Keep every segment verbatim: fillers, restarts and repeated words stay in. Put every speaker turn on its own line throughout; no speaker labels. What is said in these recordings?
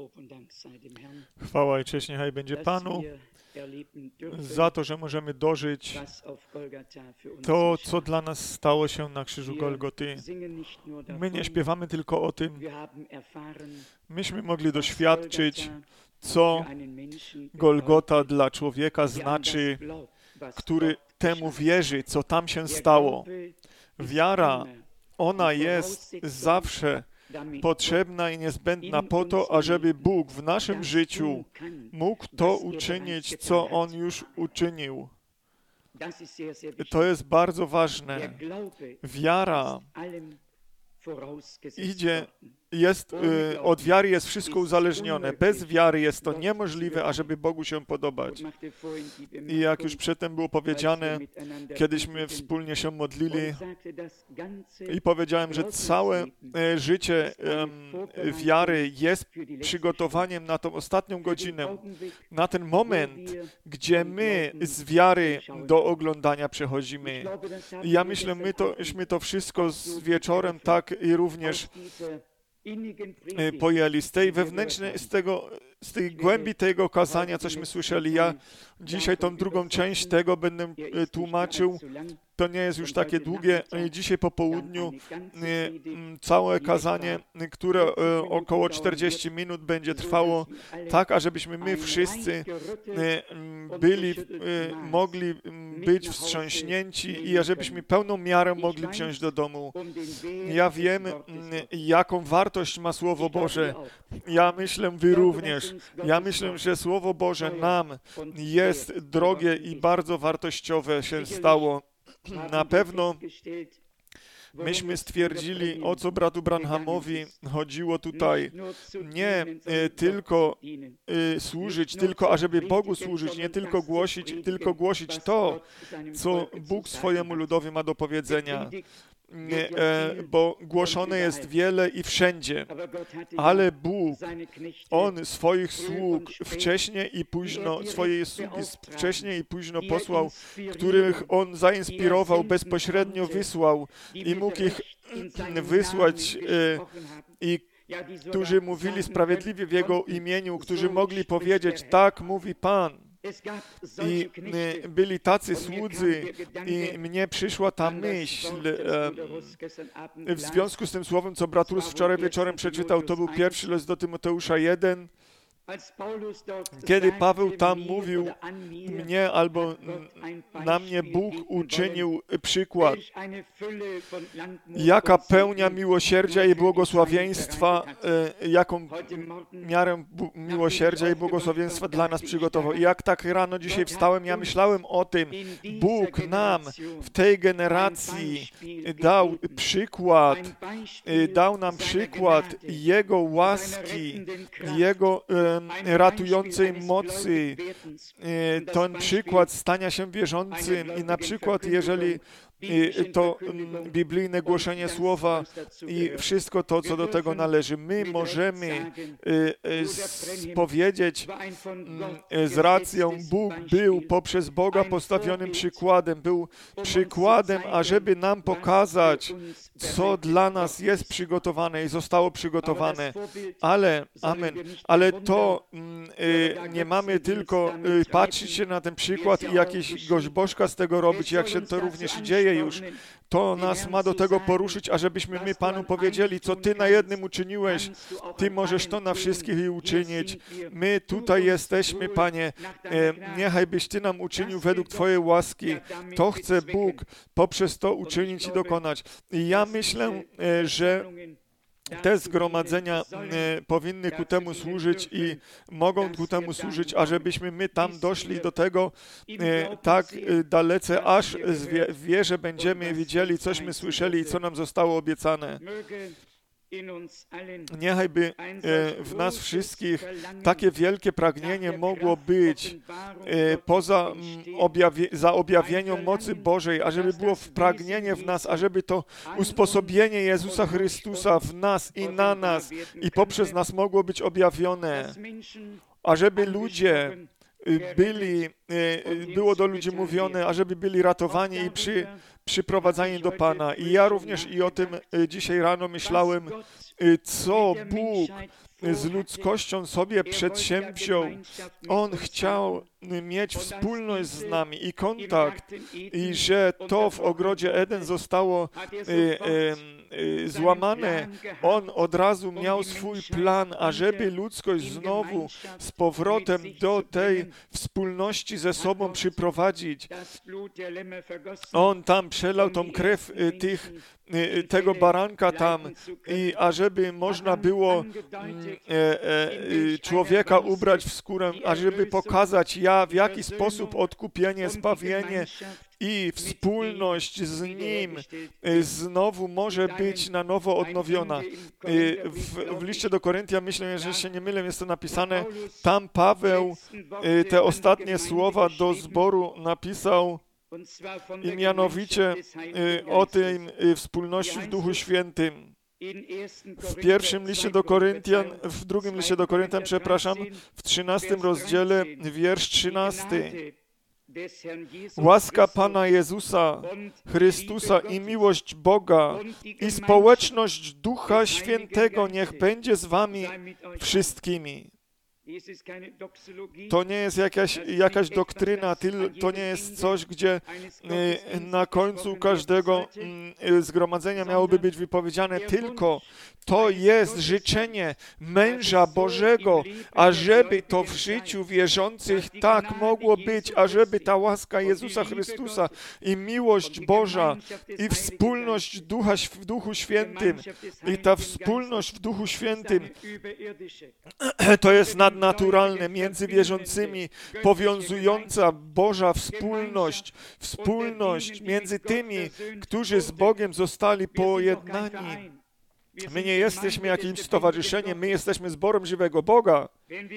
Chwała i cześć niechaj będzie Panu za to, że możemy dożyć to, co dla nas stało się na krzyżu Golgoty. My nie śpiewamy tylko o tym. Myśmy mogli doświadczyć, co Golgota dla człowieka znaczy, który temu wierzy, co tam się stało. Wiara, ona jest zawsze potrzebna i niezbędna po to, ażeby Bóg w naszym życiu mógł to uczynić, co On już uczynił. To jest bardzo ważne. Wiara idzie, jest, y, od wiary jest wszystko uzależnione. Bez wiary jest to niemożliwe, ażeby Bogu się podobać. I jak już przedtem było powiedziane, kiedyśmy wspólnie się modlili i powiedziałem, że całe e, życie e, wiary jest przygotowaniem na tą ostatnią godzinę, na ten moment, gdzie my z wiary do oglądania przechodzimy. I ja myślę, my tośmy to wszystko z wieczorem tak i również pojęli. Z tej wewnętrznej, z tego, z tej głębi tego kazania, cośmy słyszeli. Ja dzisiaj tą drugą część tego będę tłumaczył. To nie jest już takie długie. Dzisiaj po południu całe kazanie, które około czterdzieści minut będzie trwało, tak, ażebyśmy my wszyscy byli, mogli być wstrząśnięci i ażebyśmy pełną miarę mogli wziąć do domu. Ja wiem, jaką wartość ma Słowo Boże. Ja myślę, wy również. Ja myślę, że Słowo Boże nam jest drogie i bardzo wartościowe się stało. Na pewno myśmy stwierdzili, o co bratu Branhamowi chodziło tutaj. Nie e, tylko e, służyć, tylko ażeby Bogu służyć, nie tylko głosić, tylko głosić to, co Bóg swojemu ludowi ma do powiedzenia. Nie, e, bo głoszone jest wiele i wszędzie, ale Bóg, On swoich sług wcześniej i późno, swoje sługi wcześniej i późno posłał, których On zainspirował, bezpośrednio wysłał i mógł ich wysłać e, i którzy mówili sprawiedliwie w Jego imieniu, którzy mogli powiedzieć, tak mówi Pan. I byli tacy słudzy i mnie przyszła ta myśl w związku z tym słowem, co brat Rus wczoraj wieczorem przeczytał, to był pierwszy list do Tymoteusza jeden. Kiedy Paweł tam mówił, mnie albo na mnie Bóg uczynił przykład, jaka pełnia miłosierdzia i błogosławieństwa, jaką miarę miłosierdzia i błogosławieństwa dla nas przygotował. I jak tak rano dzisiaj wstałem, ja myślałem o tym, Bóg nam w tej generacji dał przykład, dał nam przykład Jego łaski, Jego ratującej mocy, ten przykład stania się wierzącym i na przykład, jeżeli to biblijne głoszenie słowa i wszystko to, co do tego należy. My możemy powiedzieć z racją, Bóg był poprzez Boga postawionym przykładem, był przykładem, ażeby nam pokazać, co dla nas jest przygotowane i zostało przygotowane. Ale, amen, ale to nie mamy tylko patrzeć się na ten przykład i jakieś goźbożka z tego robić, jak się to również dzieje już. To nas ma do tego poruszyć, ażebyśmy my Panu powiedzieli, co Ty na jednym uczyniłeś, Ty możesz to na wszystkich i uczynić. My tutaj jesteśmy, Panie, niechaj byś Ty nam uczynił według Twojej łaski. To chce Bóg poprzez to uczynić i dokonać. I ja myślę, że te zgromadzenia e, powinny ku temu służyć i mogą ku temu służyć, ażebyśmy my tam doszli do tego e, tak e, dalece, aż w wierze będziemy widzieli, cośmy słyszeli i co nam zostało obiecane. Niechaj by e, w nas wszystkich takie wielkie pragnienie mogło być e, poza objawie, za objawieniem mocy Bożej, ażeby było pragnienie w nas, ażeby to usposobienie Jezusa Chrystusa w nas i na nas i poprzez nas mogło być objawione, ażeby ludzie byli, było do ludzi mówione, ażeby byli ratowani i przy, przyprowadzani do Pana. I ja również i o tym dzisiaj rano myślałem, co Bóg z ludzkością sobie przedsięwziął. On chciał mieć wspólność z nami i kontakt, i że to w ogrodzie Eden zostało y, y, y, złamane. On od razu miał swój plan, ażeby ludzkość znowu z powrotem do tej wspólności ze sobą przyprowadzić. On tam przelał tą krew y, tych tego baranka tam, i ażeby można było e, e, człowieka ubrać w skórę, ażeby pokazać, ja w jaki sposób odkupienie, zbawienie i wspólność z Nim znowu może być na nowo odnowiona. W, w liście do Koryntian, myślę, że się nie mylę, jest to napisane, tam Paweł te ostatnie słowa do zboru napisał, i mianowicie y, o tej y, wspólności w Duchu Świętym. W pierwszym liście do Koryntian, w drugim liście do Koryntian, przepraszam, w trzynastym rozdziale, wiersz trzynasty. Łaska Pana Jezusa Chrystusa i miłość Boga i społeczność Ducha Świętego niech będzie z wami wszystkimi. To nie jest jakaś, jakaś doktryna, to nie jest coś, gdzie na końcu każdego zgromadzenia miałoby być wypowiedziane, tylko to jest życzenie męża Bożego, ażeby to w życiu wierzących tak mogło być, ażeby ta łaska Jezusa Chrystusa i miłość Boża i wspólność Ducha w Duchu Świętym i ta wspólność w Duchu Świętym to jest nadnaturalne między wierzącymi, powiązująca Boża wspólność, wspólność między tymi, którzy z Bogiem zostali pojednani. My nie jesteśmy jakimś stowarzyszeniem, my jesteśmy zborem żywego Boga.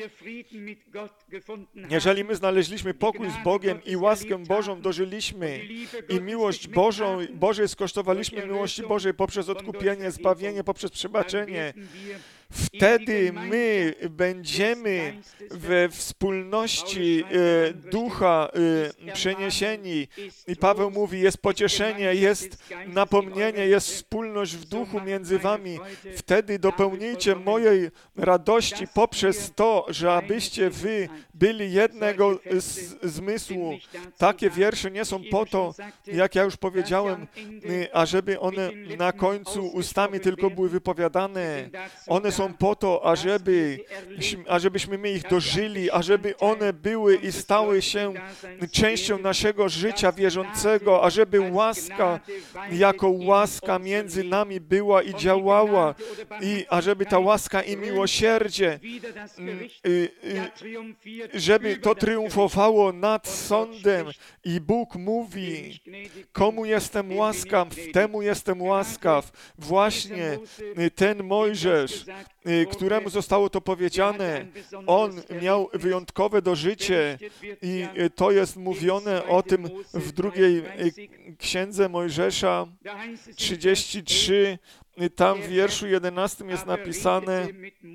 Jeżeli my znaleźliśmy pokój z Bogiem i łaskę Bożą dożyliśmy i miłość Bożą, Bożej skosztowaliśmy miłości Bożej poprzez odkupienie, zbawienie, poprzez przebaczenie, wtedy my będziemy we wspólności e, Ducha e, przeniesieni. I Paweł mówi, jest pocieszenie, jest napomnienie, jest wspólność w Duchu między wami. Wtedy dopełnijcie mojej radości poprzez to, że abyście wy byli jednego z, zmysłu. Takie wiersze nie są po to, jak ja już powiedziałem, ażeby one na końcu ustami tylko były wypowiadane. One są po to, ażeby, ażebyśmy my ich dożyli, ażeby one były i stały się częścią naszego życia wierzącego, ażeby łaska jako łaska między nami była i działała, i ażeby ta łaska i miłosierdzie, żeby to triumfowało nad sądem. I Bóg mówi, komu jestem łaskaw, temu jestem łaskaw. Właśnie ten Mojżesz, któremu zostało to powiedziane, on miał wyjątkowe dożycie, i to jest mówione o tym w drugiej księdze Mojżesza trzydzieści trzy, tam w wierszu jedenastym jest napisane: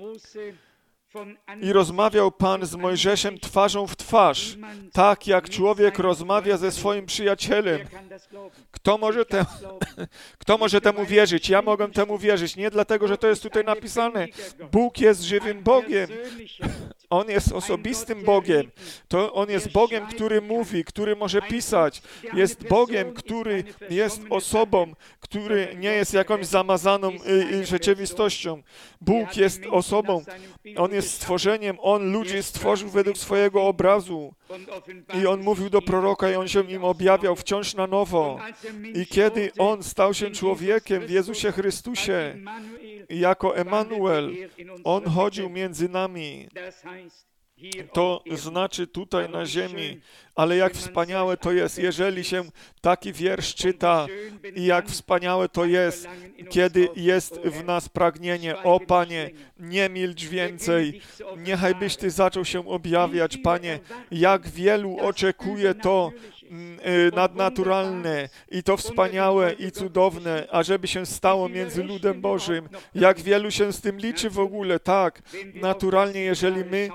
i rozmawiał Pan z Mojżeszem twarzą w twarz, tak jak człowiek rozmawia ze swoim przyjacielem. Kto może, te, kto może temu wierzyć? Ja mogę temu wierzyć, nie dlatego, że to jest tutaj napisane. Bóg jest żywym Bogiem. On jest osobistym Bogiem. To On jest Bogiem, który mówi, który może pisać. Jest Bogiem, który jest osobą, który nie jest jakąś zamazaną y, rzeczywistością. Bóg jest osobą. On jest stworzeniem. On ludzi stworzył według swojego obrazu. I On mówił do proroka i On się im objawiał wciąż na nowo. I kiedy On stał się człowiekiem w Jezusie Chrystusie, jako Emanuel, On chodził między nami. To znaczy tutaj na ziemi, ale jak wspaniałe to jest, jeżeli się taki wiersz czyta, i jak wspaniałe to jest, kiedy jest w nas pragnienie: o Panie, nie milcz więcej, niechaj byś Ty zaczął się objawiać, Panie. Jak wielu oczekuje to nadnaturalne i to wspaniałe i cudowne, ażeby się stało między ludem Bożym. Jak wielu się z tym liczy w ogóle, tak, naturalnie, jeżeli my spoglądamy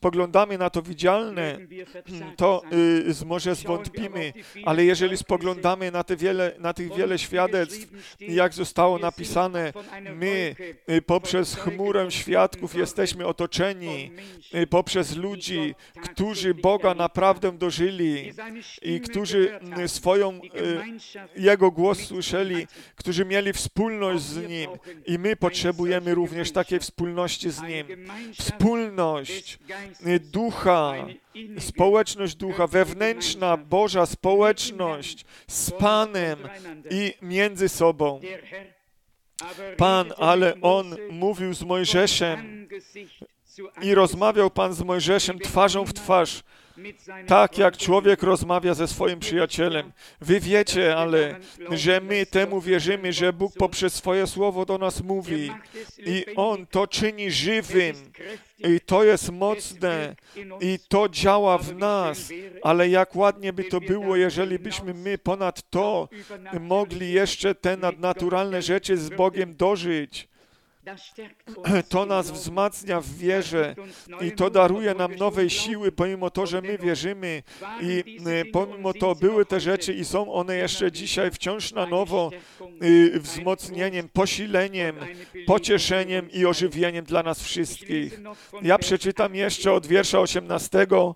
spoglądamy na to widzialne, to y, może zwątpimy, ale jeżeli spoglądamy na, te wiele, na tych wiele świadectw, jak zostało napisane, my y, poprzez chmurę świadków jesteśmy otoczeni, y, poprzez ludzi, którzy Boga naprawdę dożyli i którzy y, swoją, y, Jego głos słyszeli, którzy mieli wspólność z Nim i my potrzebujemy również takiej wspólności z Nim. Wspólność Ducha, społeczność Ducha, wewnętrzna, Boża społeczność z Panem i między sobą. Pan, ale On mówił z Mojżeszem i rozmawiał Pan z Mojżeszem twarzą w twarz, tak jak człowiek rozmawia ze swoim przyjacielem. Wy wiecie, ale, że my temu wierzymy, że Bóg poprzez swoje słowo do nas mówi i On to czyni żywym i to jest mocne i to działa w nas, ale jak ładnie by to było, jeżeli byśmy my ponad to mogli jeszcze te nadnaturalne rzeczy z Bogiem dożyć. To nas wzmacnia w wierze i to daruje nam nowej siły, pomimo to, że my wierzymy i pomimo to były te rzeczy i są one jeszcze dzisiaj wciąż na nowo wzmocnieniem, posileniem, pocieszeniem i ożywieniem dla nas wszystkich. Ja przeczytam jeszcze od wiersza osiemnastego.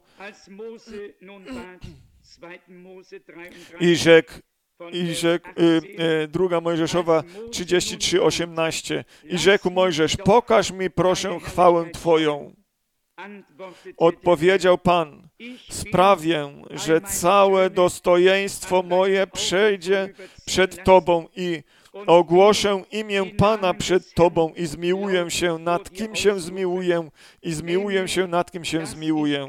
I rzekł I rzekł, y, y, druga Mojżeszowa trzydzieści trzy, osiemnaście. I rzekł Mojżesz, pokaż mi proszę chwałę Twoją. Odpowiedział Pan, sprawię, że całe dostojeństwo moje przejdzie przed Tobą i ogłoszę imię Pana przed Tobą i zmiłuję się nad kim się zmiłuję i zmiłuję się nad kim się zmiłuję.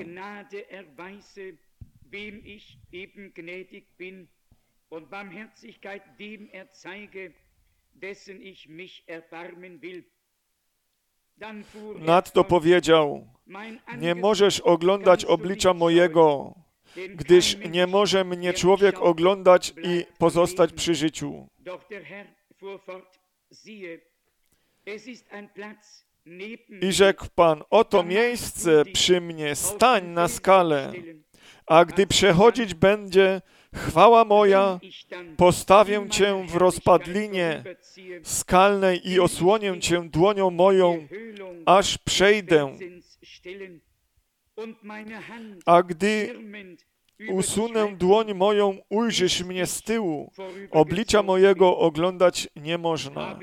Und Barmherzigkeit dem erzeige, dessen ich mich erbarmen will.
Nadto powiedział, nie możesz oglądać oblicza mojego, gdyż nie może mnie człowiek oglądać i pozostać przy życiu. I rzekł Pan, oto miejsce przy mnie, stań na skale, a gdy przechodzić będzie chwała moja, postawię Cię w rozpadlinie skalnej i osłonię Cię dłonią moją, aż przejdę. A gdy usunę dłoń moją, ujrzysz mnie z tyłu. Oblicza mojego oglądać nie można.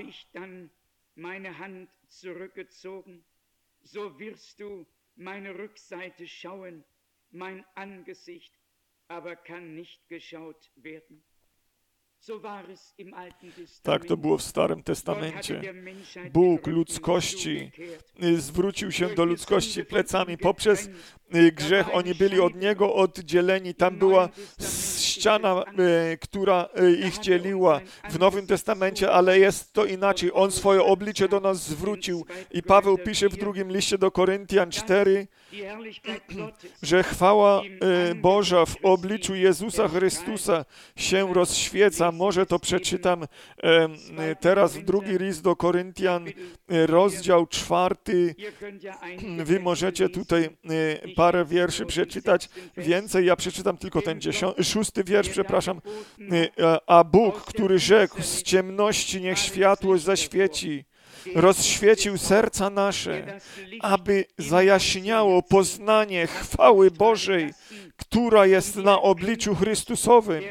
Tak to było w Starym Testamencie. Bóg ludzkości zwrócił się do ludzkości plecami. Poprzez grzech oni byli od Niego oddzieleni. Tam była ściana, która ich dzieliła w Nowym Testamencie, ale jest to inaczej. On swoje oblicze do nas zwrócił i Paweł pisze w drugim liście do Koryntian cztery, że chwała Boża w obliczu Jezusa Chrystusa się rozświeca. Może to przeczytam teraz w drugi list do Koryntian, rozdział czwarty. Wy możecie tutaj parę wierszy przeczytać więcej. Ja przeczytam tylko ten dziesiąty, szósty wiersz, przepraszam. A Bóg, który rzekł, z ciemności niech światłość zaświeci, rozświecił serca nasze, aby zajaśniało poznanie chwały Bożej, która jest na obliczu Chrystusowym.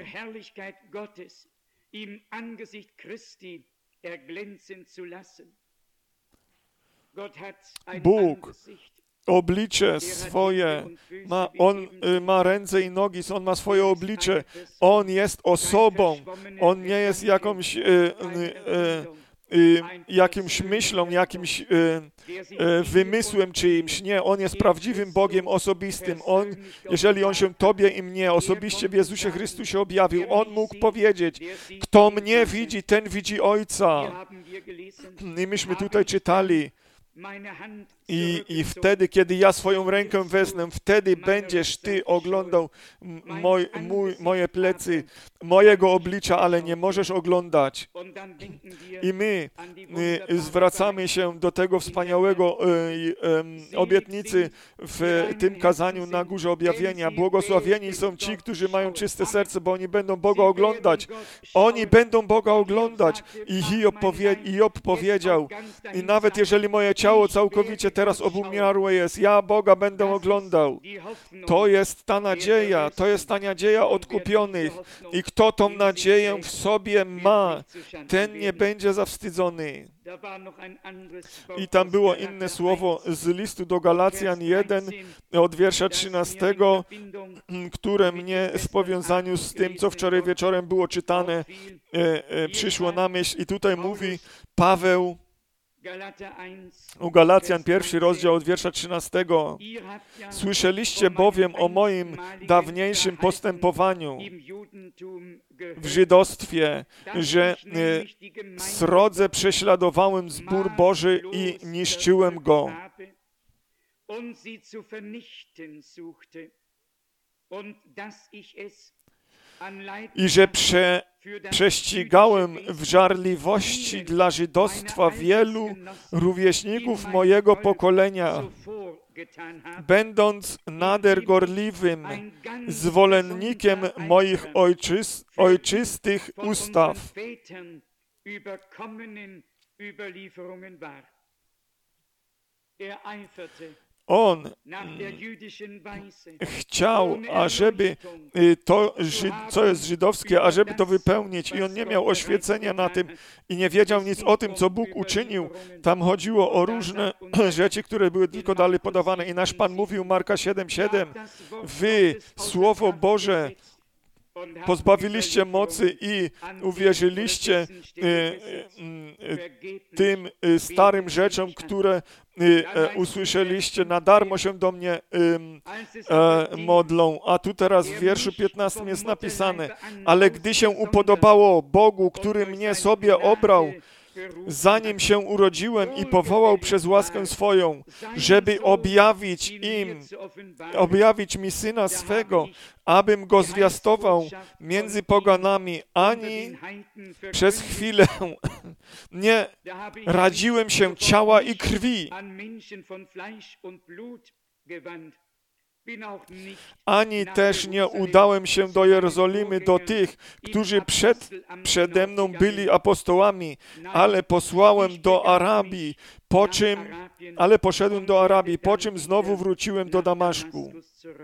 Bóg oblicze swoje, ma, On ma ręce i nogi, On ma swoje oblicze, On jest osobą, On nie jest jakąś e, e, jakimś myślą, jakimś wymysłem czyimś. Nie, On jest prawdziwym Bogiem osobistym. On, jeżeli On się Tobie i mnie osobiście w Jezusie Chrystusie objawił, On mógł powiedzieć, kto mnie widzi, ten widzi Ojca. I myśmy tutaj czytali, I, I wtedy, kiedy ja swoją rękę wezmę, wtedy będziesz Ty oglądał moj, mój, moje plecy, mojego oblicza, ale nie możesz oglądać. I my y, zwracamy się do tego wspaniałego y, y, obietnicy w tym kazaniu na Górze Objawienia. Błogosławieni są ci, którzy mają czyste serce, bo oni będą Boga oglądać. Oni będą Boga oglądać. I Hiob, powie, Hiob powiedział, i nawet jeżeli moje ciało całkowicie teraz obumiarłe jest, ja Boga będę oglądał. To jest ta nadzieja, to jest ta nadzieja odkupionych. I kto tą nadzieję w sobie ma, ten nie będzie zawstydzony. I tam było inne słowo z listu do Galacjan jeden, od wiersza trzynastego, które mnie w powiązaniu z tym, co wczoraj wieczorem było czytane, e, e, przyszło na myśl. I tutaj mówi Paweł, u Galacjan pierwszy rozdział od wiersza trzynastego. Słyszeliście bowiem o moim dawniejszym postępowaniu w żydostwie, że e, srodze prześladowałem zbór Boży i niszczyłem go. I że prze, prześcigałem w żarliwości dla żydostwa wielu rówieśników mojego pokolenia, będąc nader gorliwym zwolennikiem moich ojczys, ojczystych ustaw. On chciał, ażeby to, co jest żydowskie, ażeby to wypełnić, i on nie miał oświecenia na tym i nie wiedział nic o tym, co Bóg uczynił. Tam chodziło o różne rzeczy, które były tylko dalej podawane. I nasz Pan mówił, Marka siedem siedem, wy, Słowo Boże, pozbawiliście mocy i uwierzyliście y, y, y, tym y, starym rzeczom, które y, y, usłyszeliście, na darmo się do mnie y, y, modlą. A tu teraz w wierszu piętnastym jest napisane, ale gdy się upodobało Bogu, który mnie sobie obrał, zanim się urodziłem i powołał przez łaskę swoją, żeby objawić im, objawić mi Syna swego, abym go zwiastował między poganami, ani przez chwilę nie radziłem się ciała i krwi, ani też nie udałem się do Jerozolimy do tych, którzy przed, przede mną byli apostołami, ale posłałem do Arabii, po czym, ale poszedłem do Arabii, po czym znowu wróciłem do Damaszku.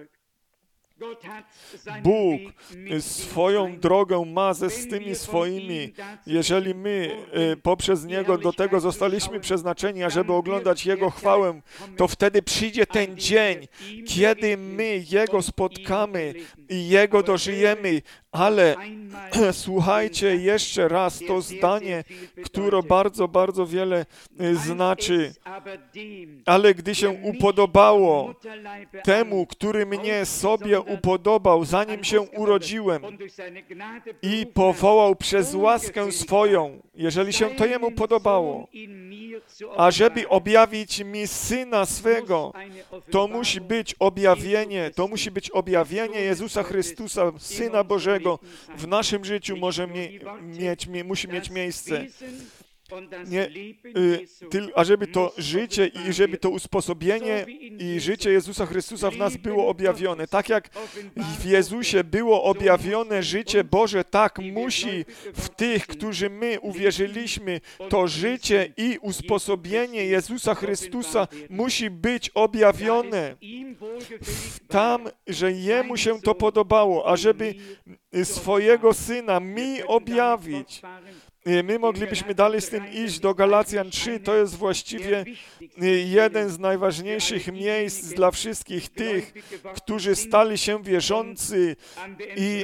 Bóg swoją drogę ma ze z tymi swoimi. Jeżeli my poprzez Niego do tego zostaliśmy przeznaczeni, ażeby oglądać Jego chwałę, to wtedy przyjdzie ten dzień, kiedy my Jego spotkamy i Jego dożyjemy. Ale słuchajcie jeszcze raz to zdanie, które bardzo, bardzo wiele znaczy. Ale gdy się upodobało temu, który mnie sobie upodobał, zanim się urodziłem i powołał przez łaskę swoją, jeżeli się to Jemu podobało, ażeby objawić mi Syna swego, to musi być objawienie, to musi być objawienie Jezusa Chrystusa, Syna Bożego, w naszym życiu może mie mieć, mie musi mieć miejsce. Nie, y, ty, ażeby to życie i żeby to usposobienie i życie Jezusa Chrystusa w nas było objawione. Tak jak w Jezusie było objawione życie Boże, tak musi w tych, którzy my uwierzyliśmy, to życie i usposobienie Jezusa Chrystusa musi być objawione. Tam, że Jemu się to podobało, ażeby swojego Syna mi objawić. My moglibyśmy dalej z tym iść do Galacjan trzy. To jest właściwie jeden z najważniejszych miejsc dla wszystkich tych, którzy stali się wierzący i,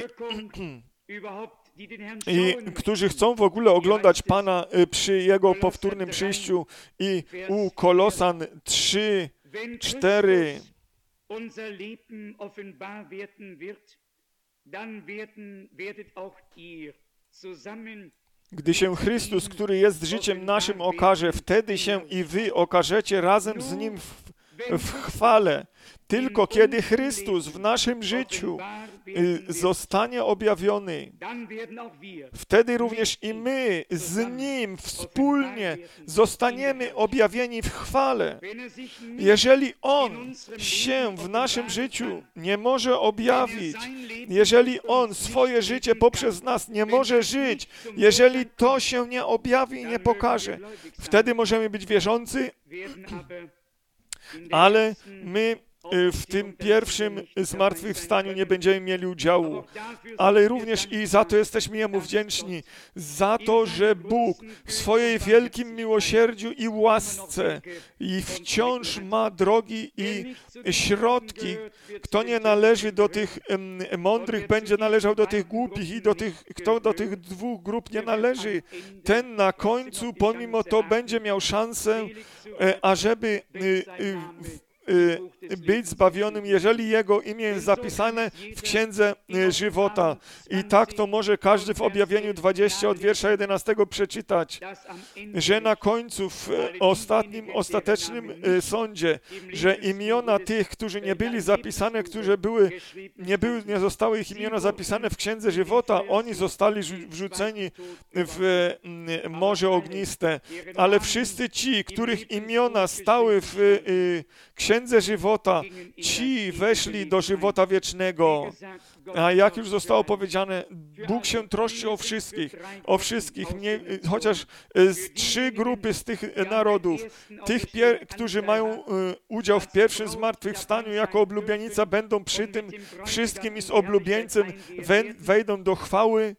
i którzy chcą w ogóle oglądać Pana przy Jego powtórnym przyjściu. I u Kolosan trzy, cztery
dann werden, werdet auch ihr zusammen
Gdy się Chrystus, który jest życiem naszym, okaże, wtedy się i wy okażecie razem z Nim w, w chwale. Tylko kiedy Chrystus w naszym życiu zostanie objawiony, wtedy również i my z Nim wspólnie zostaniemy objawieni w chwale. Jeżeli On się w naszym życiu nie może objawić, jeżeli On swoje życie poprzez nas nie może żyć, jeżeli to się nie objawi i nie pokaże, wtedy możemy być wierzący, ale my w tym pierwszym zmartwychwstaniu nie będziemy mieli udziału, ale również i za to jesteśmy Jemu wdzięczni, za to, że Bóg w swojej wielkim miłosierdziu i łasce i wciąż ma drogi i środki. Kto nie należy do tych mądrych, będzie należał do tych głupich i do tych, kto do tych dwóch grup nie należy, ten na końcu pomimo to będzie miał szansę, ażeby być zbawionym, jeżeli jego imię jest zapisane w Księdze Żywota. I tak to może każdy w Objawieniu dwudziestym od wiersza jedenastego przeczytać, że na końcu w ostatnim, ostatecznym sądzie, że imiona tych, którzy nie byli zapisane, którzy były, nie, były, nie zostały ich imiona zapisane w Księdze Żywota, oni zostali wrzuceni w morze ogniste. Ale wszyscy ci, których imiona stały w Księdze Księdze Żywota, ci weszli do żywota wiecznego. A jak już zostało powiedziane, Bóg się troszczy o wszystkich, o wszystkich, nie, chociaż z trzy grupy z tych narodów, tych, pier, którzy mają udział w pierwszym zmartwychwstaniu jako oblubienica, będą przy tym wszystkim i z oblubieńcem wejdą do chwały,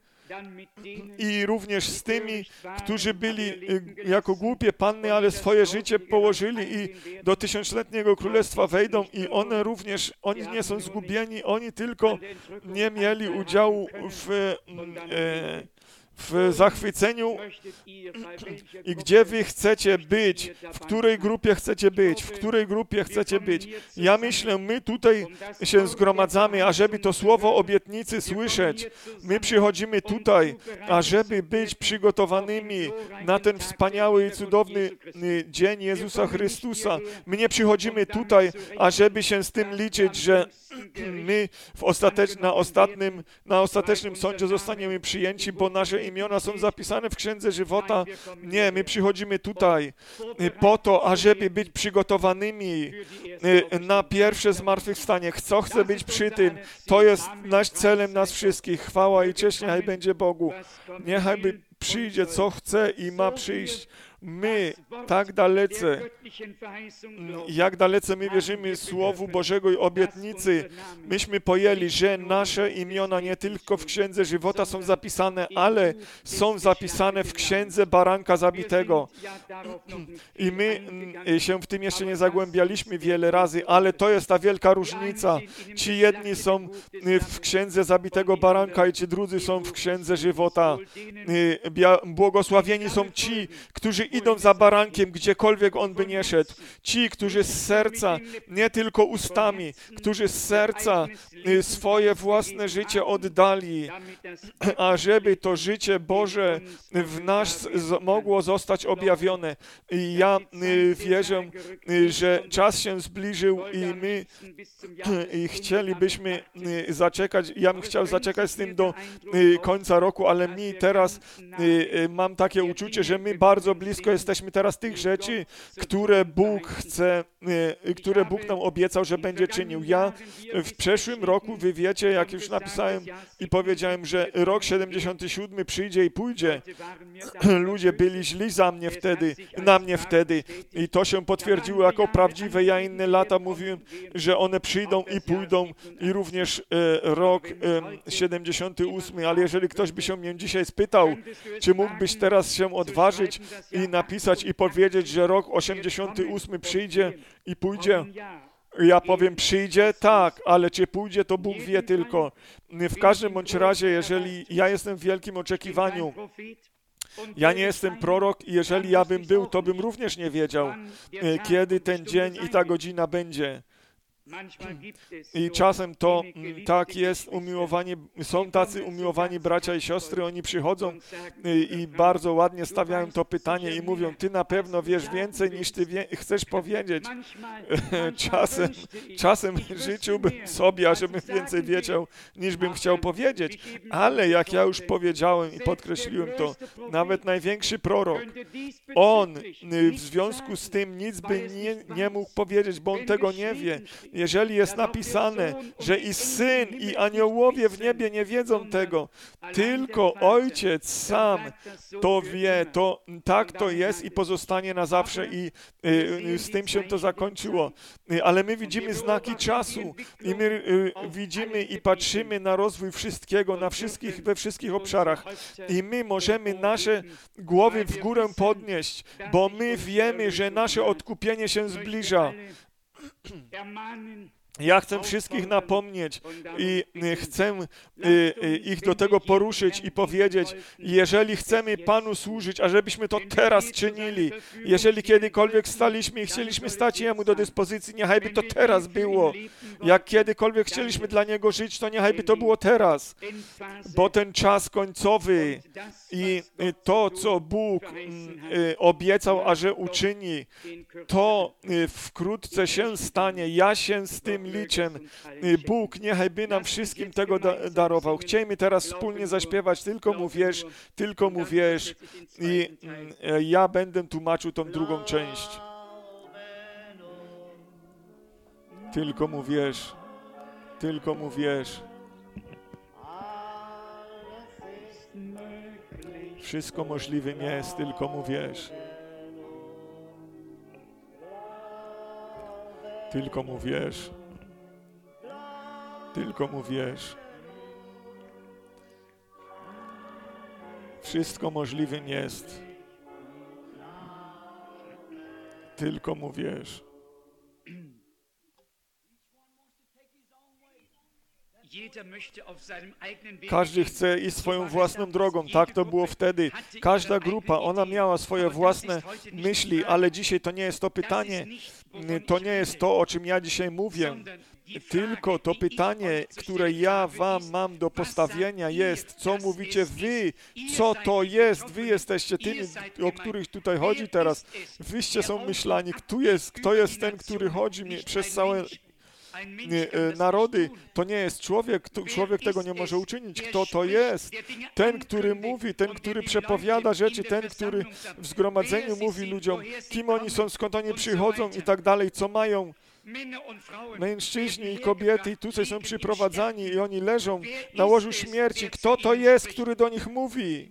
i również z tymi, którzy byli jako głupie panny, ale swoje życie położyli i do tysiącletniego królestwa wejdą i one również, oni nie są zgubieni, oni tylko nie mieli udziału w, e, w zachwyceniu. I gdzie wy chcecie być, w której grupie chcecie być, w której grupie chcecie być. Ja myślę, my tutaj się zgromadzamy, ażeby to słowo obietnicy słyszeć. My przychodzimy tutaj, ażeby być przygotowanymi na ten wspaniały i cudowny dzień Jezusa Chrystusa. My nie przychodzimy tutaj, ażeby się z tym liczyć, że my w ostatecz, na, ostatnim, na ostatecznym sądzie zostaniemy przyjęci, bo nasze imiona są zapisane w Księdze Żywota. Nie, my przychodzimy tutaj po to, ażeby być przygotowanymi na pierwsze zmartwychwstanie. Kto chce być przy tym, to jest nasz celem nas wszystkich. Chwała i cześć niechaj będzie Bogu. Niechaj by przyjdzie, co chce i ma przyjść. My tak dalece, jak dalece my wierzymy Słowu Bożego i obietnicy, myśmy pojęli, że nasze imiona nie tylko w Księdze Żywota są zapisane, ale są zapisane w Księdze Baranka Zabitego. I my się w tym jeszcze nie zagłębialiśmy wiele razy, ale to jest ta wielka różnica. Ci jedni są w Księdze Zabitego Baranka i ci drudzy są w Księdze Żywota. Błogosławieni są ci, którzy idą za barankiem, gdziekolwiek on by nie szedł. Ci, którzy z serca, nie tylko ustami, którzy z serca swoje własne życie oddali, ażeby to życie Boże w nas mogło zostać objawione. I ja wierzę, że czas się zbliżył i my i chcielibyśmy zaczekać, ja bym chciał zaczekać z tym do końca roku, ale mi teraz mam takie uczucie, że my bardzo blisko jesteśmy teraz tych rzeczy, które Bóg chce, które Bóg nam obiecał, że będzie czynił. Ja w przeszłym roku, wy wiecie, jak już napisałem i powiedziałem, że rok siedemdziesiąty siódmy przyjdzie i pójdzie. Ludzie byli źli za mnie wtedy, na mnie wtedy i to się potwierdziło jako prawdziwe. Ja inne lata mówiłem, że one przyjdą i pójdą i również rok siedemdziesiąty ósmy, ale jeżeli ktoś by się mnie dzisiaj spytał, czy mógłbyś teraz się odważyć i napisać i powiedzieć, że rok osiemdziesiąty ósmy przyjdzie i pójdzie? Ja powiem, przyjdzie, tak, ale czy pójdzie, to Bóg wie tylko. W każdym bądź razie, jeżeli ja jestem w wielkim oczekiwaniu, ja nie jestem prorok i jeżeli ja bym był, to bym również nie wiedział, kiedy ten dzień i ta godzina będzie. I czasem to tak jest, umiłowani, są tacy umiłowani bracia i siostry, oni przychodzą i, i bardzo ładnie stawiają to pytanie i mówią, ty na pewno wiesz więcej niż ty wie, chcesz powiedzieć. Czasem, czasem życzyłbym sobie, ażebym więcej wiedział, niż bym chciał powiedzieć, ale jak ja już powiedziałem i podkreśliłem to, nawet największy prorok, on w związku z tym nic by nie, nie mógł powiedzieć, bo on tego nie wie. Jeżeli jest napisane, że i Syn, i aniołowie w niebie nie wiedzą tego, tylko Ojciec sam to wie, to tak to jest i pozostanie na zawsze i y, z tym się to zakończyło. Y, ale my widzimy znaki czasu i my y, widzimy i patrzymy na rozwój wszystkiego, na wszystkich, we wszystkich obszarach i my możemy nasze głowy w górę podnieść, bo my wiemy, że nasze odkupienie się zbliża. Ja chcę wszystkich napomnieć i chcę ich do tego poruszyć i powiedzieć, jeżeli chcemy Panu służyć, ażebyśmy to teraz czynili, jeżeli kiedykolwiek staliśmy i chcieliśmy stać Jemu do dyspozycji, niechajby to teraz było. Jak kiedykolwiek chcieliśmy dla Niego żyć, to niechajby to było teraz, bo ten czas końcowy i to, co Bóg obiecał, a że uczyni, to wkrótce się stanie. Ja się z tym liczę. Bóg niechajby nam wszystkim tego da darował. Chciejmy teraz wspólnie zaśpiewać, tylko Mu wierz, tylko Mu wierz i ja będę tłumaczył tą drugą część. Tylko Mu wierz, tylko Mu wierz. Wszystko możliwym jest, tylko Mu wierz. Tylko Mu wierz. Tylko Mu wierz. Wszystko możliwym jest. Tylko Mu wierz. Każdy chce iść swoją własną drogą. Tak to było wtedy. Każda grupa, ona miała swoje własne myśli, ale dzisiaj to nie jest to pytanie, to nie jest to, o czym ja dzisiaj mówię. Tylko to pytanie, które ja wam mam do postawienia jest, co mówicie wy, co to jest, wy jesteście tymi, o których tutaj chodzi teraz. Wyście są myślani, kto jest, kto jest ten, który chodzi przez całe narody, to nie jest człowiek, człowiek tego nie może uczynić. Kto to jest? Ten, który mówi, ten, który przepowiada rzeczy, ten, który w zgromadzeniu mówi ludziom, kim oni są, skąd oni przychodzą i tak dalej, co mają. Mężczyźni i kobiety i tutaj są przyprowadzani i oni leżą na łożu śmierci. Kto to jest, który do nich mówi?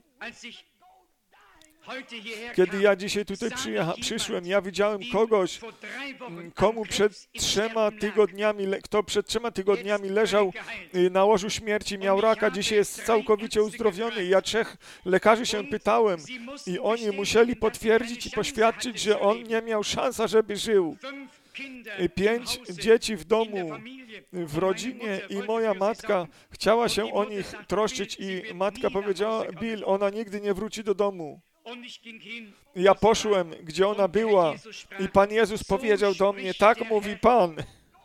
Kiedy ja dzisiaj tutaj przyszłem, ja widziałem kogoś, komu przed trzema tygodniami, kto przed trzema tygodniami leżał na łożu śmierci, miał raka, dzisiaj jest całkowicie uzdrowiony. Ja trzech lekarzy się pytałem i oni musieli potwierdzić i poświadczyć, że on nie miał szans, żeby żył. Pięć dzieci w domu, w rodzinie i moja matka chciała się o nich troszczyć i matka powiedziała, Bill, ona nigdy nie wróci do domu. Ja poszłem, gdzie ona była i Pan Jezus powiedział do mnie, tak mówi Pan.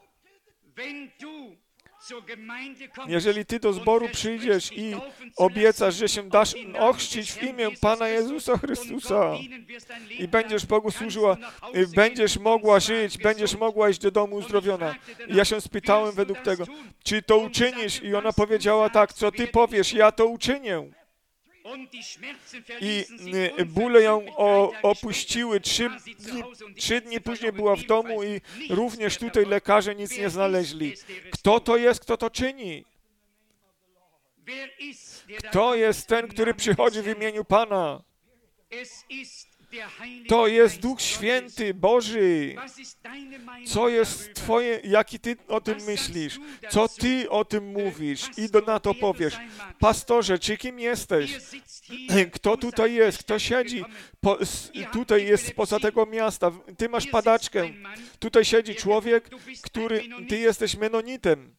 Jeżeli Ty do zboru przyjdziesz i obiecasz, że się dasz ochrzcić w imię Pana Jezusa Chrystusa i będziesz Bogu służyła, będziesz mogła żyć, będziesz mogła iść do domu uzdrowiona. I ja się spytałem według tego, czy to uczynisz? I ona powiedziała tak, co Ty powiesz, ja to uczynię. I bóle ją opuściły. Trzy dni, trzy dni później była w domu i również tutaj lekarze nic nie znaleźli. Kto to jest, kto to czyni? Kto jest ten, który przychodzi w imieniu Pana? To jest Duch Święty, Boży. Co jest Twoje, jaki Ty o tym myślisz? Co Ty o tym mówisz? I do, na to powiesz. Pastorze, czy kim jesteś? Kto tutaj jest? Kto siedzi? Po, tutaj jest spoza tego miasta. Ty masz padaczkę. Tutaj siedzi człowiek, który... Ty jesteś menonitem.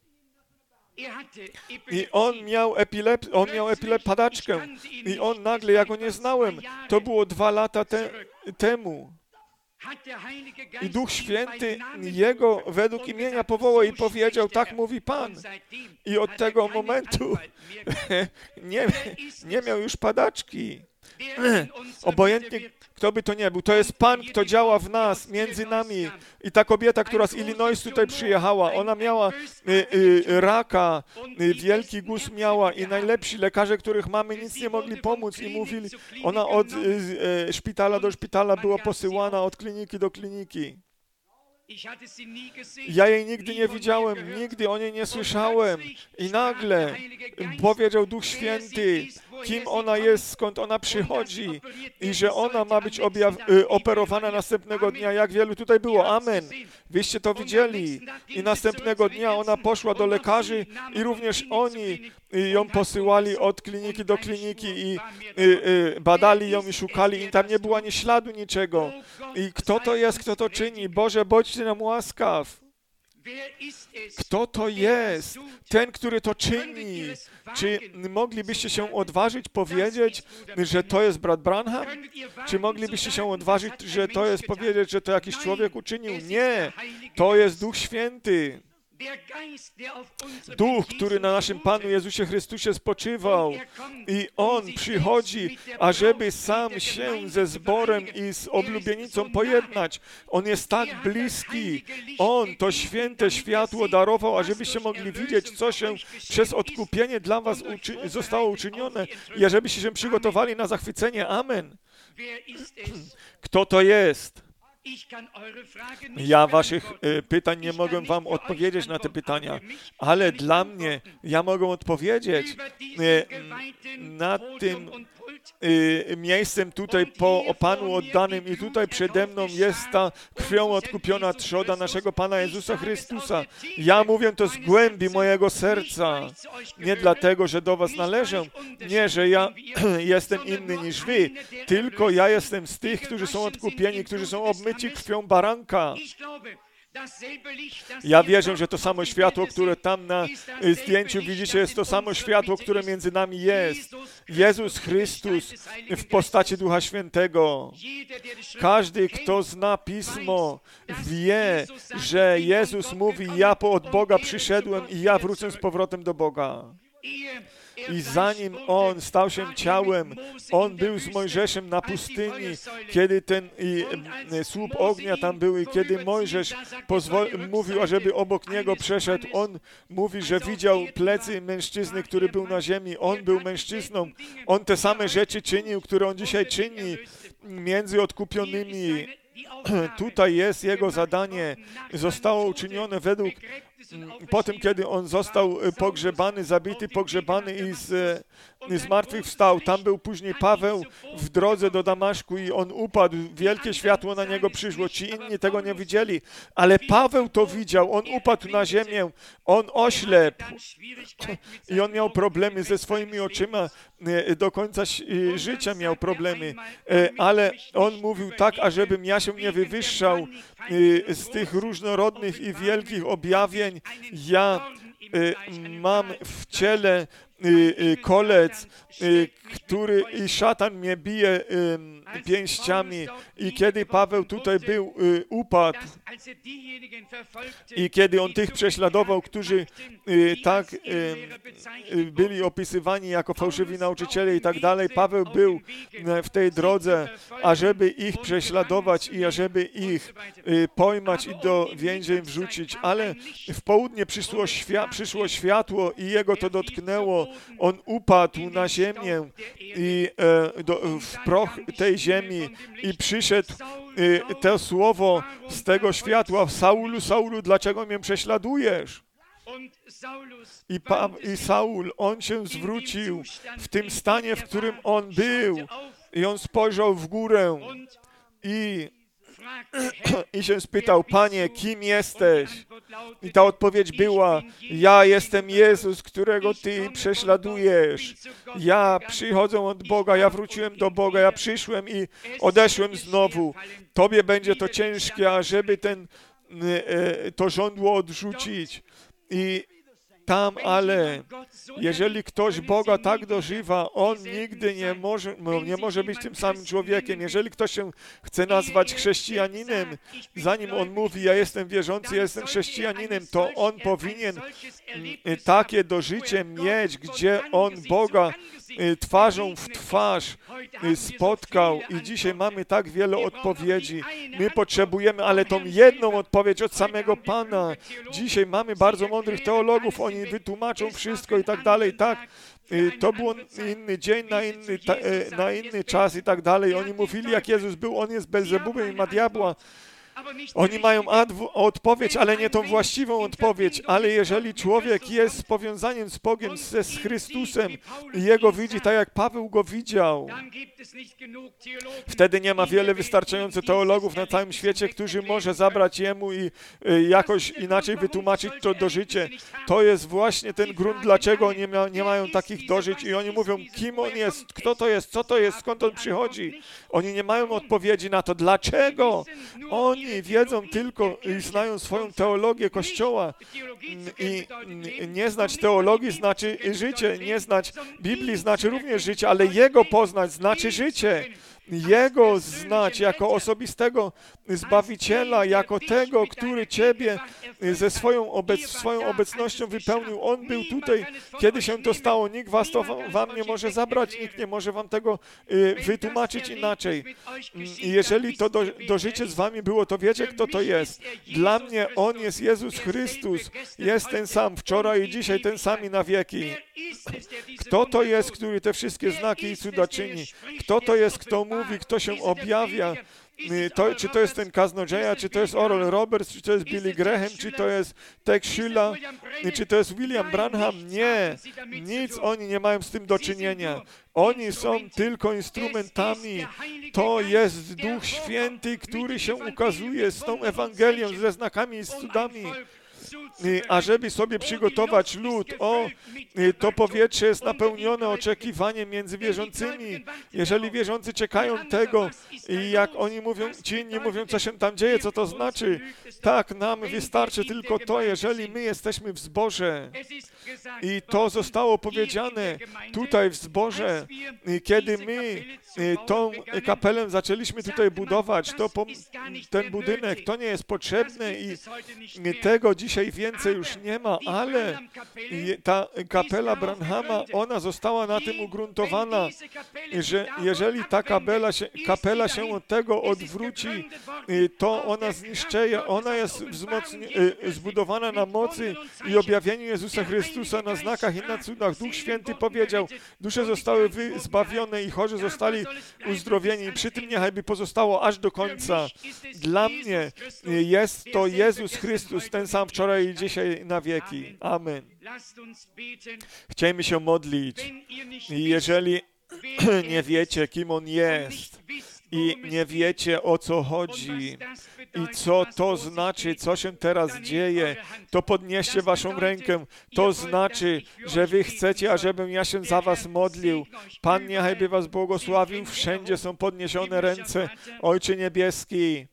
I on miał epilep, on miał epilep, padaczkę. I on nagle, ja go nie znałem. To było dwa lata te, temu. I Duch Święty Jego według imienia powołał i powiedział, tak mówi Pan. I od tego momentu nie, nie miał już padaczki. Obojętnie, kto by to nie był. To jest Pan, kto działa w nas, między nami. I ta kobieta, która z Illinois tutaj przyjechała, ona miała y, y, raka, y, wielki guz miała i najlepsi lekarze, których mamy, nic nie mogli pomóc i mówili, ona od y, y, szpitala do szpitala była posyłana, od kliniki do kliniki. Ja jej nigdy nie widziałem, nigdy o niej nie słyszałem. I nagle powiedział Duch Święty, kim ona jest, skąd ona przychodzi i że ona ma być objaw- y, operowana następnego dnia. Jak wielu tutaj było? Amen. Wyście to widzieli. I następnego dnia ona poszła do lekarzy i również oni ją posyłali od kliniki do kliniki i y, y, badali ją i szukali i tam nie było ani śladu niczego. I kto to jest, kto to czyni? Boże, bądź nam łaskaw. Kto to jest? Ten, który to czyni. Czy moglibyście się odważyć powiedzieć, że to jest brat Branham? Czy moglibyście się odważyć, że to jest powiedzieć, że to jakiś człowiek uczynił? Nie, to jest Duch Święty. Duch, który na naszym Panu Jezusie Chrystusie spoczywał i On przychodzi, ażeby sam się ze zborem i z oblubienicą pojednać. On jest tak bliski. On to święte światło darował, ażebyście mogli widzieć, co się przez odkupienie dla was uczy zostało uczynione i ażebyście się przygotowali na zachwycenie. Amen. Kto to jest? Ja waszych y, pytań nie mogę wam odpowiedzieć na te pytania, ale dla mnie ja mogę odpowiedzieć y, nad tym y, miejscem tutaj po Panu oddanym i tutaj przede mną jest ta krwią odkupiona trzoda naszego Pana Jezusa Chrystusa. Ja mówię to z głębi mojego serca, nie dlatego, że do was należę, nie, że ja jestem inny niż wy, tylko ja jestem z tych, którzy są odkupieni, którzy są obmyci krwią baranka. Ja wierzę, że to samo światło, które tam na zdjęciu widzicie, jest to samo światło, które między nami jest. Jezus Chrystus w postaci Ducha Świętego. Każdy, kto zna Pismo, wie, że Jezus mówi, ja od Boga przyszedłem i ja wrócę z powrotem do Boga. I zanim On stał się ciałem, On był z Mojżeszem na pustyni, kiedy ten i, i, słup ognia tam był i kiedy Mojżesz mówił, ażeby obok niego przeszedł, On mówi, że widział plecy mężczyzny, który był na ziemi. On był mężczyzną. On te same rzeczy czynił, które On dzisiaj czyni między odkupionymi. Tutaj jest Jego zadanie. Zostało uczynione według po tym, kiedy on został pogrzebany, zabity, pogrzebany i z, z martwych wstał. Tam był później Paweł w drodze do Damaszku i on upadł. Wielkie światło na niego przyszło. Ci inni tego nie widzieli, ale Paweł to widział. On upadł na ziemię. On oślepł. I on miał problemy ze swoimi oczyma. Do końca życia miał problemy. Ale on mówił tak, ażebym ja się nie wywyższał z tych różnorodnych i wielkich objawień. Ja mam w ciele kolec, który i szatan mnie bije pięściami. I kiedy Paweł tutaj był, upadł i kiedy on tych prześladował, którzy tak byli opisywani jako fałszywi nauczyciele i tak dalej, Paweł był w tej drodze, ażeby ich prześladować i ażeby ich pojmać i do więzień wrzucić. Ale w południe przyszło, świa przyszło światło i jego to dotknęło. On upadł na ziemię i e, do, w proch tej ziemi i przyszedł e, to słowo z tego światła: Saulu, Saulu, dlaczego mnie prześladujesz? I, pa, I Saul, on się zwrócił w tym stanie, w którym on był i on spojrzał w górę i I się spytał: Panie, kim jesteś? I ta odpowiedź była: ja jestem Jezus, którego Ty prześladujesz. Ja przychodzę od Boga, ja wróciłem do Boga, ja przyszłem i odeszłem znowu. Tobie będzie to ciężkie, ażeby ten, to żądło odrzucić. I tam, ale jeżeli ktoś Boga tak dożywa, on nigdy nie może, no, nie może być tym samym człowiekiem. Jeżeli ktoś się chce nazwać chrześcijaninem, zanim on mówi, ja jestem wierzący, ja jestem chrześcijaninem, to on powinien takie dożycie mieć, gdzie on Boga twarzą w twarz spotkał. I dzisiaj mamy tak wiele odpowiedzi. My potrzebujemy, ale tą jedną odpowiedź od samego Pana. Dzisiaj mamy bardzo mądrych teologów, oni wytłumaczą wszystko i tak dalej, tak. To był inny dzień, na inny, ta, na inny czas i tak dalej. Oni mówili, jak Jezus był, on jest Belzebubem i ma diabła. Oni mają odpowiedź, ale nie tą właściwą odpowiedź. Ale jeżeli człowiek jest z powiązaniem z Bogiem, z, z Chrystusem i Jego widzi tak, jak Paweł Go widział, wtedy nie ma wiele wystarczająco teologów na całym świecie, którzy może zabrać Jemu i y, jakoś inaczej wytłumaczyć to dożycie. To jest właśnie ten grunt, dlaczego oni ma, nie mają takich dożyć i oni mówią, kim On jest, kto to jest, co to jest, skąd On przychodzi. Oni nie mają odpowiedzi na to, dlaczego. Oni wiedzą tylko i znają swoją teologię Kościoła i nie znać teologii znaczy życie, nie znać Biblii znaczy również życie, ale Jego poznać znaczy życie. Jego znać jako osobistego Zbawiciela, jako tego, który Ciebie ze swoją, obec, swoją obecnością wypełnił. On był tutaj, kiedy się to stało. Nikt was to wam nie może zabrać, nikt nie może wam tego wytłumaczyć inaczej. I jeżeli to do, dożycie z wami było, to wiecie, kto to jest. Dla mnie On jest Jezus Chrystus. Jest ten sam wczoraj i dzisiaj, ten sam i na wieki. Kto to jest, który te wszystkie znaki i cuda czyni? Kto to jest, kto mówi, kto się objawia? To, czy to jest ten kaznodzieja, czy to jest Oral Roberts, czy to jest Billy Graham, czy to jest Tex Schiller, czy to jest William Branham? Nie, nic oni nie mają z tym do czynienia. Oni są tylko instrumentami. To jest Duch Święty, który się ukazuje z tą Ewangelią, ze znakami i z cudami. Ażeby sobie przygotować lud, o, to powietrze jest napełnione oczekiwaniem między wierzącymi. Jeżeli wierzący czekają tego i jak oni mówią, ci inni mówią, co się tam dzieje, co to znaczy? Tak, nam wystarczy tylko to, jeżeli my jesteśmy w zborze. I to zostało powiedziane tutaj w zborze, kiedy my tą kapelę zaczęliśmy tutaj budować, to ten budynek, to nie jest potrzebne i tego dzisiaj więcej już nie ma, ale ta kapela Branhama, ona została na tym ugruntowana, że jeżeli ta kapela się, kapela się od tego odwróci, to ona zniszczeje, ona jest zbudowana na mocy i objawieniu Jezusa Chrystusa, na znakach i na cudach. Duch Święty powiedział, dusze zostały zbawione i chorzy zostali uzdrowieni i przy tym niechaj by pozostało aż do końca. Dla mnie jest to Jezus Chrystus, ten sam wczoraj i dzisiaj na wieki. Amen. Chcielibyśmy się modlić. I jeżeli nie wiecie, kim On jest i nie wiecie, o co chodzi i co to znaczy, co się teraz dzieje, to podnieście waszą rękę. To znaczy, że wy chcecie, ażebym ja się za was modlił. Pan niechaj by was błogosławił. Wszędzie są podniesione ręce. Ojcze Niebieski,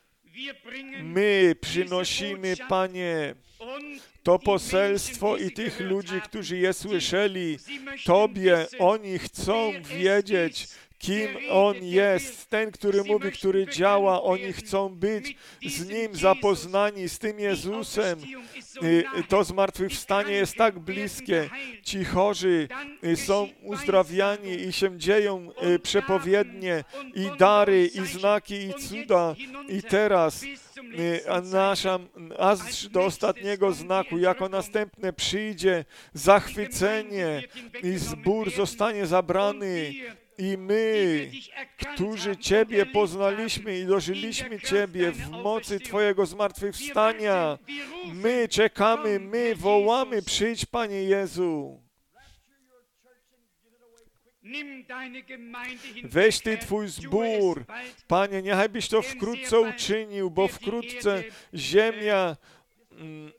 my przynosimy, Panie, to poselstwo i tych ludzi, którzy je słyszeli. Tobie oni chcą wiedzieć, kim On jest. Ten, który mówi, który działa, oni chcą być z Nim zapoznani, z tym Jezusem. To zmartwychwstanie jest tak bliskie. Ci chorzy są uzdrawiani i się dzieją przepowiednie i dary, i znaki, i cuda. I teraz a nasza, aż do ostatniego znaku, jako następne przyjdzie zachwycenie i zbór zostanie zabrany. I my, którzy Ciebie poznaliśmy i dożyliśmy Ciebie w mocy Twojego zmartwychwstania, my czekamy, my wołamy, przyjdź, Panie Jezu. Weź Ty Twój zbór, Panie, niechaj byś to wkrótce uczynił, bo wkrótce ziemia mm,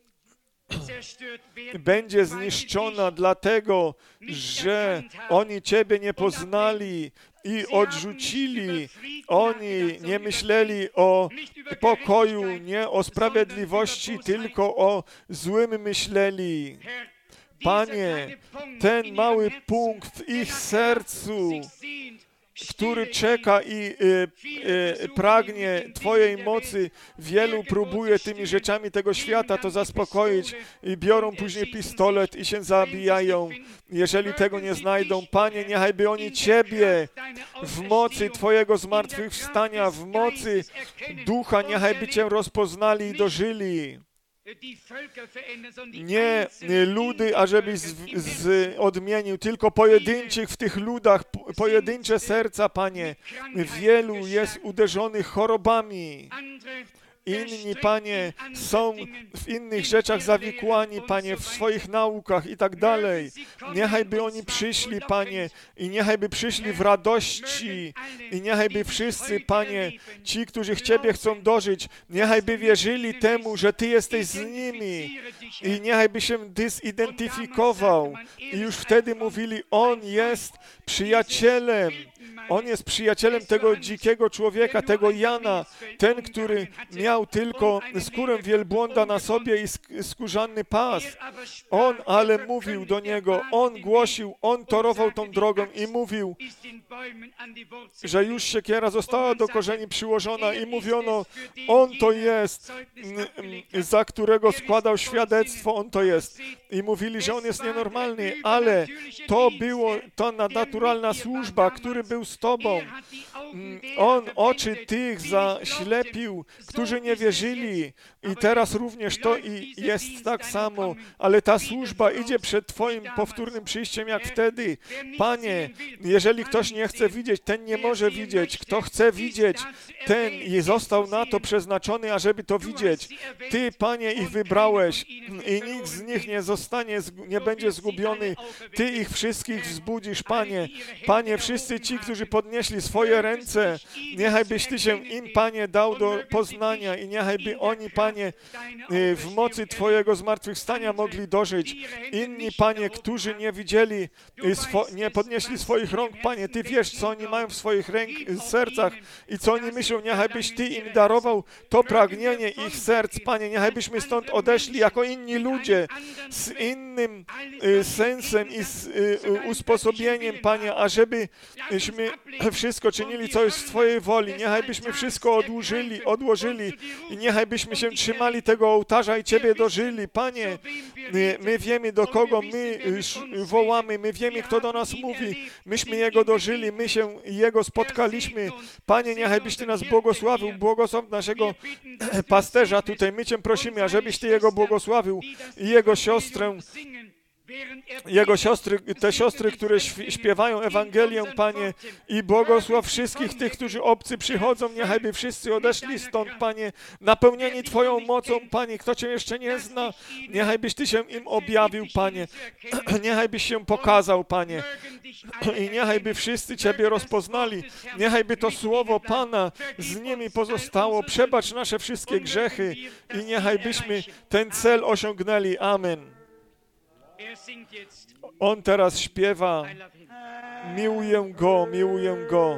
będzie zniszczona dlatego, że oni Ciebie nie poznali i odrzucili. Oni nie myśleli o pokoju, nie o sprawiedliwości, tylko o złym myśleli. Panie, ten mały punkt w ich sercu, który czeka i y, y, pragnie Twojej mocy, wielu próbuje tymi rzeczami tego świata to zaspokoić i biorą później pistolet i się zabijają. Jeżeli tego nie znajdą, Panie, niechajby oni Ciebie w mocy Twojego zmartwychwstania, w mocy Ducha, niechajby Cię rozpoznali i dożyli. Nie ludy, ażebyś z, z odmienił, tylko pojedynczych w tych ludach, pojedyncze serca, Panie. Wielu jest uderzonych chorobami. Inni, Panie, są w innych rzeczach zawikłani, Panie, w swoich naukach i tak dalej. Niechajby oni przyszli, Panie, i niechajby przyszli w radości i niechajby wszyscy, Panie, ci, którzy Ciebie chcą dożyć, niechajby wierzyli temu, że Ty jesteś z nimi i niechajby się zidentyfikował. I już wtedy mówili, On jest przyjacielem. On jest przyjacielem tego dzikiego człowieka, tego Jana, ten, który miał tylko skórę wielbłąda na sobie i skórzany pas. On ale mówił do niego, on głosił, on torował tą drogą i mówił, że już siekiera została do korzeni przyłożona i mówiono, on to jest, za którego składał świadectwo, on to jest. I mówili, że on jest nienormalny, ale to było ta nadnaturalna służba, który był z Tobą. On oczy tych zaślepił, którzy nie wierzyli. I teraz również to i jest tak samo, ale ta służba idzie przed Twoim powtórnym przyjściem jak wtedy. Panie, jeżeli ktoś nie chce widzieć, ten nie może widzieć. Kto chce widzieć, ten i został na to przeznaczony, ażeby to widzieć. Ty, Panie, ich wybrałeś i nikt z nich nie zostanie, nie będzie zgubiony. Ty ich wszystkich wzbudzisz, Panie. Panie, wszyscy ci, którzy podnieśli swoje ręce, niechajbyś Ty się im, Panie, dał do poznania i niechajby oni, Panie, w mocy Twojego zmartwychwstania mogli dożyć. Inni, Panie, którzy nie widzieli, nie podnieśli swoich rąk, Panie, Ty wiesz, co oni mają w swoich ręk, sercach i co oni myślą, niechajbyś Ty im darował to pragnienie ich serc, Panie, niechajbyśmy stąd odeszli jako inni ludzie, z innym y, sensem i z y, usposobieniem, Panie, ażebyśmy wszystko czynili, co jest w Twojej woli, niechajbyśmy wszystko odłożyli, odłożyli i niechajbyśmy się trzymali tego ołtarza i Ciebie dożyli. Panie, my, my wiemy, do kogo my wołamy, my wiemy, kto do nas mówi, myśmy Jego dożyli, my się Jego spotkaliśmy. Panie, niechajbyś Ty nas błogosławił, błogosław naszego pasterza tutaj. My Cię prosimy, ażebyś Ty Jego błogosławił i Jego siostrę, Jego siostry, te siostry, które śpiewają Ewangelię, Panie, i błogosław wszystkich tych, którzy obcy przychodzą, niechajby wszyscy odeszli stąd, Panie, napełnieni Twoją mocą, Panie, kto Cię jeszcze nie zna, niechajbyś Ty się im objawił, Panie, niechajbyś się pokazał, Panie, i niechajby wszyscy Ciebie rozpoznali, niechajby to słowo Pana z nimi pozostało, przebacz nasze wszystkie grzechy i niechajbyśmy ten cel osiągnęli. Amen. On teraz śpiewa, miłuję Go, miłuję Go.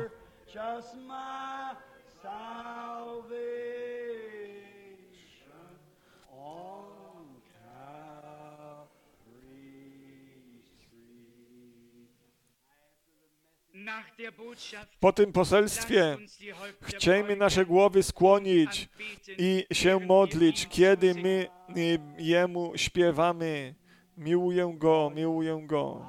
Po tym poselstwie chciejmy nasze głowy skłonić i się modlić, kiedy my Jemu śpiewamy. Miłuję Go, miłuję Go.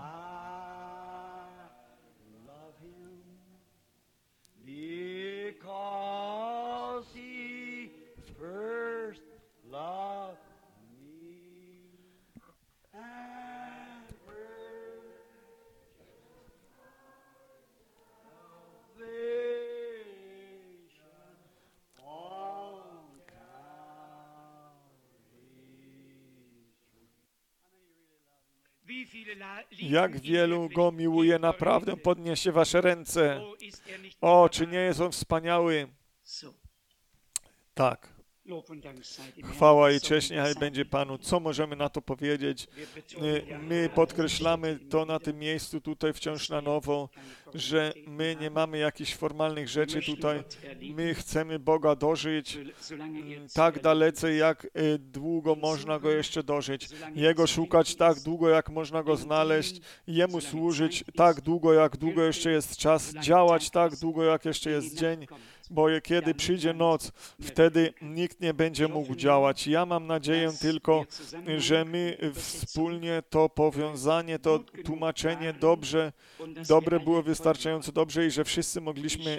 Jak wielu Go miłuje naprawdę, podnieście wasze ręce. O, czy nie jest On wspaniały? Tak. Chwała i cześć niechaj będzie Panu. Co możemy na to powiedzieć? My podkreślamy to na tym miejscu tutaj wciąż na nowo, że my nie mamy jakichś formalnych rzeczy tutaj. My chcemy Boga dożyć tak dalece, jak długo można Go jeszcze dożyć. Jego szukać tak długo, jak można Go znaleźć. Jemu służyć tak długo, jak długo jeszcze jest czas. Działać tak długo, jak jeszcze jest dzień. Bo kiedy przyjdzie noc, wtedy nikt nie będzie mógł działać. Ja mam nadzieję tylko, że my wspólnie to powiązanie, to tłumaczenie dobrze, dobre było wystarczająco dobrze i że wszyscy mogliśmy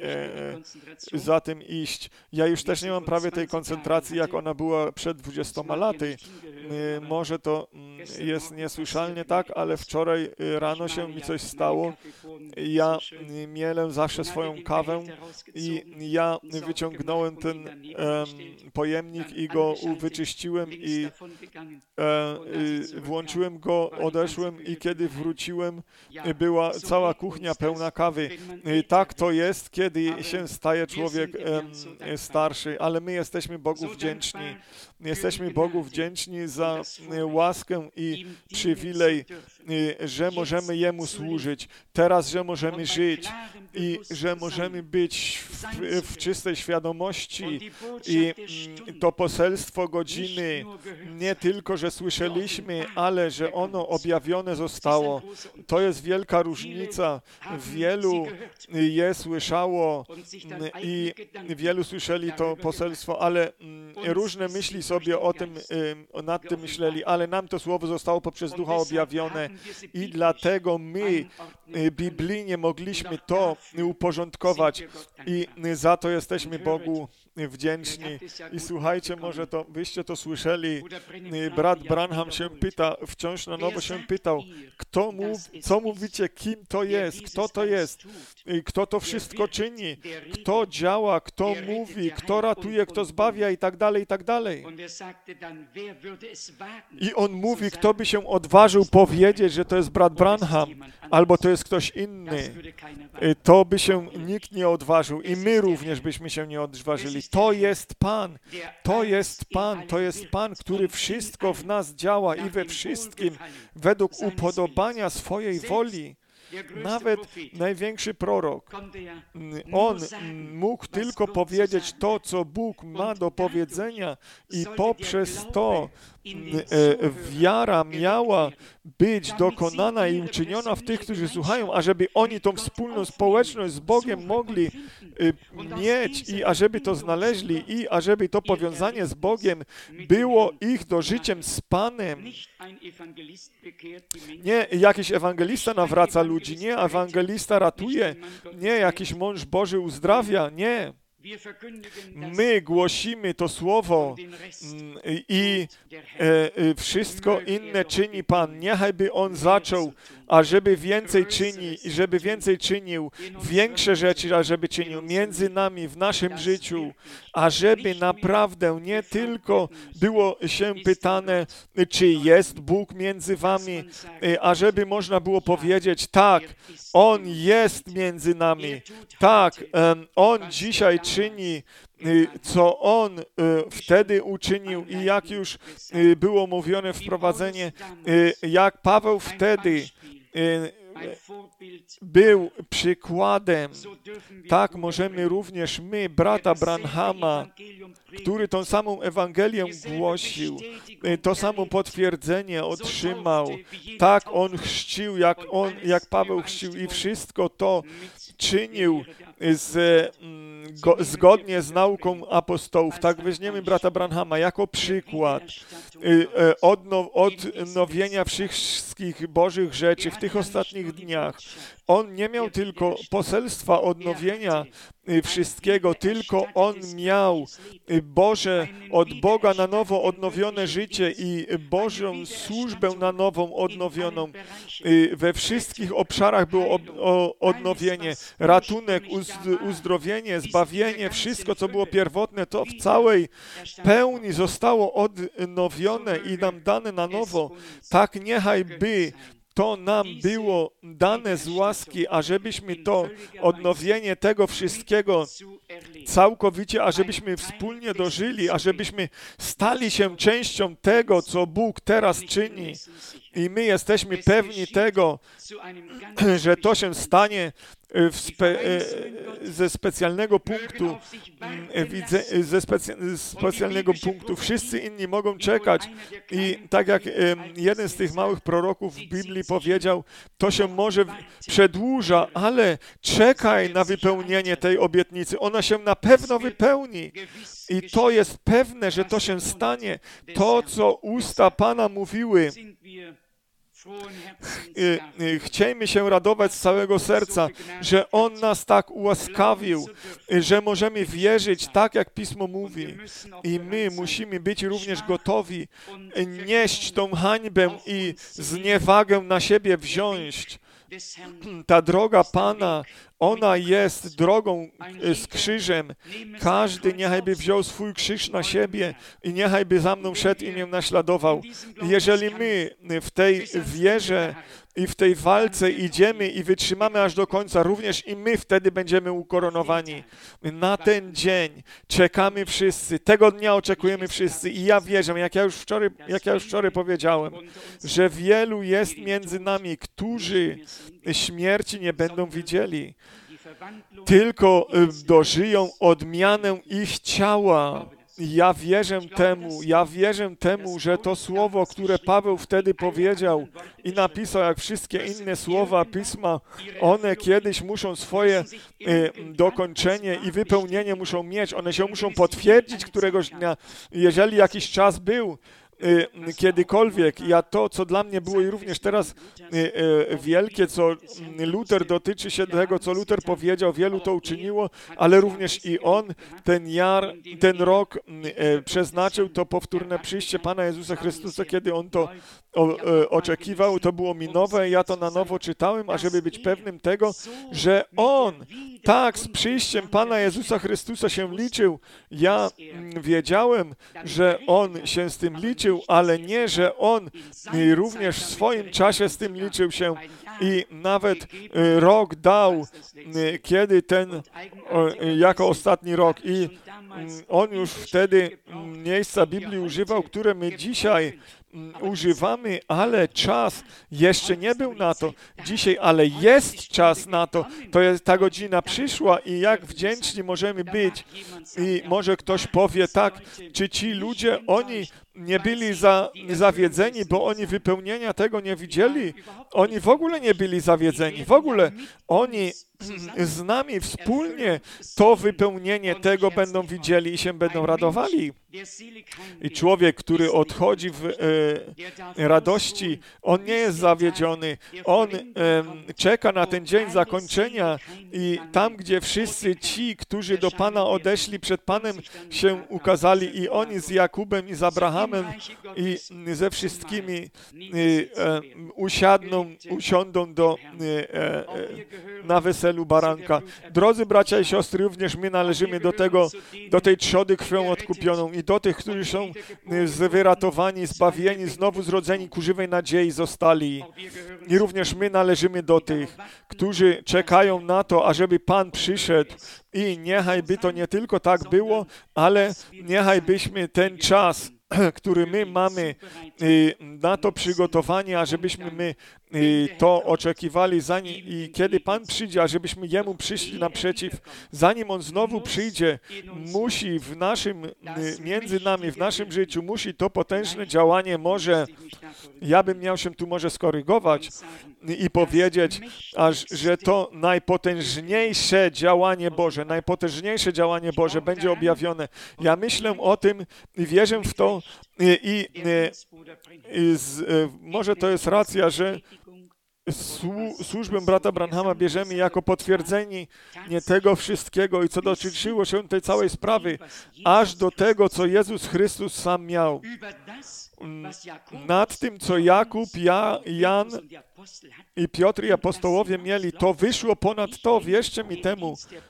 e, za tym iść. Ja już też nie mam prawie tej koncentracji, jak ona była przed dwudziestoma laty. E, może to jest niesłyszalnie tak, ale wczoraj rano się mi coś stało. Ja mielę zawsze swoją kawę i I ja wyciągnąłem ten um, pojemnik i go wyczyściłem i e, y, włączyłem go, odeszłem i kiedy wróciłem, była cała kuchnia pełna kawy. I tak to jest, kiedy się staje człowiek um, starszy, ale my jesteśmy Bogu wdzięczni. Jesteśmy Bogu wdzięczni za łaskę i przywilej, że możemy Jemu służyć. Teraz, że możemy żyć i że możemy być w, w czystej świadomości i to poselstwo godziny nie tylko, że słyszeliśmy, ale że ono objawione zostało. To jest wielka różnica. Wielu je słyszało i wielu słyszeli to poselstwo, ale różne myśli sobie o tym, nad tym myśleli, ale nam to słowo zostało poprzez Ducha objawione i dlatego my biblijnie mogliśmy to uporządkować i za to jesteśmy Bogu wdzięczni. I słuchajcie, może to, wyście to słyszeli, brat Branham się pyta, wciąż na nowo się pytał, kto mów, co mówicie, kim to jest, kto to jest, kto to wszystko czyni, kto działa, kto mówi, kto ratuje, kto zbawia i tak dalej, i tak dalej. I on mówi, kto by się odważył powiedzieć, że to jest brat Branham, albo to jest ktoś inny. To by się nikt nie odważył i my również byśmy się nie odważyli. To jest Pan, to jest Pan, to jest Pan, który wszystko w nas działa i we wszystkim według upodobania swojej woli. Nawet największy prorok, on mógł tylko powiedzieć to, co Bóg ma do powiedzenia i poprzez to wiara miała być dokonana i uczyniona w tych, którzy słuchają, ażeby oni tą wspólną społeczność z Bogiem mogli mieć i ażeby to znaleźli i ażeby to powiązanie z Bogiem było ich dożyciem z Panem. Nie jakiś ewangelista nawraca ludzi, nie ewangelista ratuje, nie jakiś mąż Boży uzdrawia, nie. My głosimy to słowo i wszystko inne czyni Pan. Niechajby On zaczął, ażeby więcej czyni, żeby więcej czynił, większe rzeczy, ażeby czynił między nami w naszym życiu, ażeby naprawdę nie tylko było się pytane, czy jest Bóg między wami, ażeby można było powiedzieć, tak, On jest między nami, tak, On dzisiaj czyni, co On wtedy uczynił i jak już było mówione wprowadzenie, jak Paweł wtedy był przykładem, tak możemy również my, brata Branhama, który tą samą Ewangelię głosił, to samo potwierdzenie otrzymał, tak on chrzcił, jak, on, jak Paweł chrzcił i wszystko to czynił z, go, zgodnie z nauką apostołów. Tak weźmiemy brata Branhama jako przykład odnow, odnowienia wszystkich Bożych rzeczy w tych ostatnich dniach. On nie miał tylko poselstwa odnowienia wszystkiego, tylko on miał Boże, od Boga na nowo odnowione życie i Bożą służbę na nową odnowioną. We wszystkich obszarach było odnowienie, ratunek, uzdrowienie, zbawienie, wszystko, co było pierwotne, to w całej pełni zostało odnowione i nam dane na nowo. Tak niechaj by to nam było dane z łaski, ażebyśmy to odnowienie tego wszystkiego całkowicie, ażebyśmy wspólnie dożyli, ażebyśmy stali się częścią tego, co Bóg teraz czyni. I my jesteśmy pewni tego, że to się stanie w spe, ze specjalnego punktu, widzę, ze specy, specjalnego punktu. Wszyscy inni mogą czekać i tak jak jeden z tych małych proroków w Biblii powiedział, to się może przedłuża, ale czekaj na wypełnienie tej obietnicy. Ona się na pewno wypełni. I to jest pewne, że to się stanie. To, co usta Pana mówiły. Chciejmy się radować z całego serca, że On nas tak ułaskawił, że możemy wierzyć tak, jak Pismo mówi. I my musimy być również gotowi nieść tą hańbę i zniewagę na siebie wziąć. Ta droga Pana, ona jest drogą z krzyżem. Każdy niechajby wziął swój krzyż na siebie i niechajby za mną szedł i mnie naśladował. Jeżeli my w tej wierze i w tej walce idziemy i wytrzymamy aż do końca, również i my wtedy będziemy ukoronowani. Na ten dzień czekamy wszyscy, tego dnia oczekujemy wszyscy i ja wierzę, jak ja już wczoraj, jak ja już wczoraj powiedziałem, że wielu jest między nami, którzy śmierci nie będą widzieli, tylko dożyją odmianę ich ciała. Ja wierzę temu, ja wierzę temu, że to słowo, które Paweł wtedy powiedział i napisał, jak wszystkie inne słowa Pisma, one kiedyś muszą swoje e, dokończenie i wypełnienie muszą mieć. One się muszą potwierdzić któregoś dnia, jeżeli jakiś czas był, kiedykolwiek. Ja to, co dla mnie było i również teraz wielkie, co Luter dotyczy się tego, co Luter powiedział, wielu to uczyniło, ale również i on ten jar, ten rok przeznaczył to powtórne przyjście Pana Jezusa Chrystusa, kiedy on to o, oczekiwał, to było mi nowe, ja to na nowo czytałem, ażeby być pewnym tego, że On tak z przyjściem Pana Jezusa Chrystusa się liczył. Ja wiedziałem, że On się z tym liczył, ale nie, że On również w swoim czasie z tym liczył się i nawet rok dał, kiedy ten, jako ostatni rok. I On już wtedy miejsca Biblii używał, które my dzisiaj używamy, ale czas jeszcze nie był na to dzisiaj, ale jest czas na to. To jest ta godzina przyszła i jak wdzięczni możemy być. I może ktoś powie tak, czy ci ludzie, oni nie byli za, zawiedzeni, bo oni wypełnienia tego nie widzieli. Oni w ogóle nie byli zawiedzeni. W ogóle oni z nami wspólnie to wypełnienie tego będą widzieli i się będą radowali. I człowiek, który odchodzi w e, radości, on nie jest zawiedziony. On e, czeka na ten dzień zakończenia i tam, gdzie wszyscy ci, którzy do Pana odeszli, przed Panem się ukazali i oni z Jakubem i z Abrahamem i ze wszystkimi e, e, usiadną, usiądą do, e, e, na weselu baranka. Drodzy bracia i siostry, również my należymy do tego, do tej trzody krwią odkupioną i do tych, którzy są wyratowani, zbawieni, znowu zrodzeni ku żywej nadziei zostali. I również my należymy do tych, którzy czekają na to, ażeby Pan przyszedł i niechaj by to nie tylko tak było, ale niechaj byśmy ten czas, który my mamy na to przygotowanie, ażebyśmy my to oczekiwali, zanim, i kiedy Pan przyjdzie, ażebyśmy Jemu przyszli naprzeciw, zanim On znowu przyjdzie, musi w naszym, między nami, w naszym życiu, musi to potężne działanie może, ja bym miał się tu może skorygować i powiedzieć, aż, że to najpotężniejsze działanie Boże, najpotężniejsze działanie Boże będzie objawione. Ja myślę o tym i wierzę w to i, i, i z, może to jest racja, że służbę brata Branhama bierzemy jako potwierdzenie nie tego wszystkiego i co dotyczyło się tej całej sprawy, aż do tego, co Jezus Chrystus sam miał. Nad tym, co Jakub, ja, Jan i Piotr i apostołowie mieli, to wyszło ponad to, wierzcie mi temu,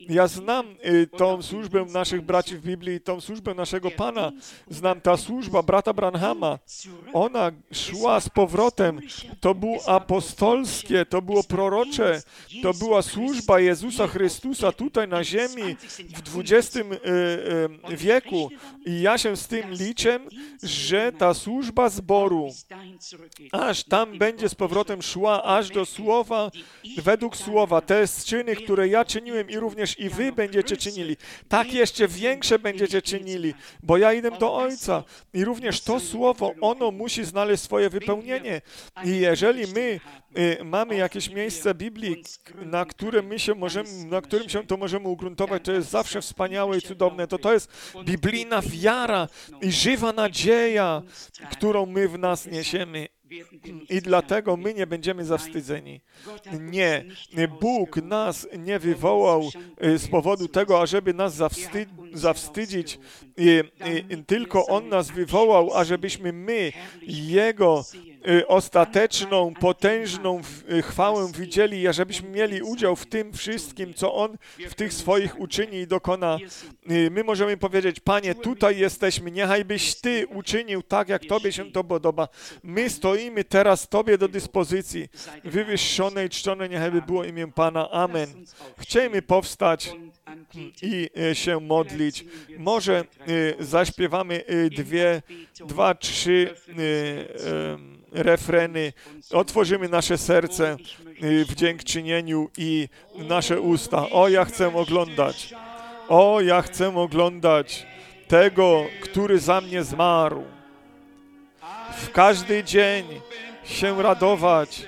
Ja znam y, tą służbę naszych braci w Biblii, tą służbę naszego Pana. Znam ta służba brata Branhama. Ona szła z powrotem. To było apostolskie, to było prorocze. To była służba Jezusa Chrystusa tutaj na ziemi w dwudziestym y, y, wieku. I ja się z tym liczę, że ta służba zboru aż tam będzie z powrotem szła, aż do słowa, według słowa, te czyny, które ja czyniłem i również i wy będziecie czynili, tak jeszcze większe będziecie czynili, bo ja idę do Ojca i również to słowo, ono musi znaleźć swoje wypełnienie. I jeżeli my y, mamy jakieś miejsce Biblii, na którym my się możemy, na którym się to możemy ugruntować, to jest zawsze wspaniałe i cudowne, to to jest biblijna wiara i żywa nadzieja, którą my w nas niesiemy. I dlatego my nie będziemy zawstydzeni. Nie, Bóg nas nie wywołał z powodu tego, ażeby nas zawstyd zawstydzić, I, i, tylko On nas wywołał, ażebyśmy my Jego ostateczną, potężną chwałę widzieli, ażebyśmy mieli udział w tym wszystkim, co On w tych swoich uczyni i dokona. My możemy powiedzieć, Panie, tutaj jesteśmy, niechajbyś Ty uczynił tak, jak Tobie się to podoba. My stoimy teraz Tobie do dyspozycji. Wywyższone i czczone niechajby było imię Pana. Amen. Chcielibyśmy powstać i się modlić. Może zaśpiewamy dwie, dwa, trzy refreny. Otworzymy nasze serce w dziękczynieniu i nasze usta. O, ja chcę oglądać. O, ja chcę oglądać tego, który za mnie zmarł. W każdy dzień się radować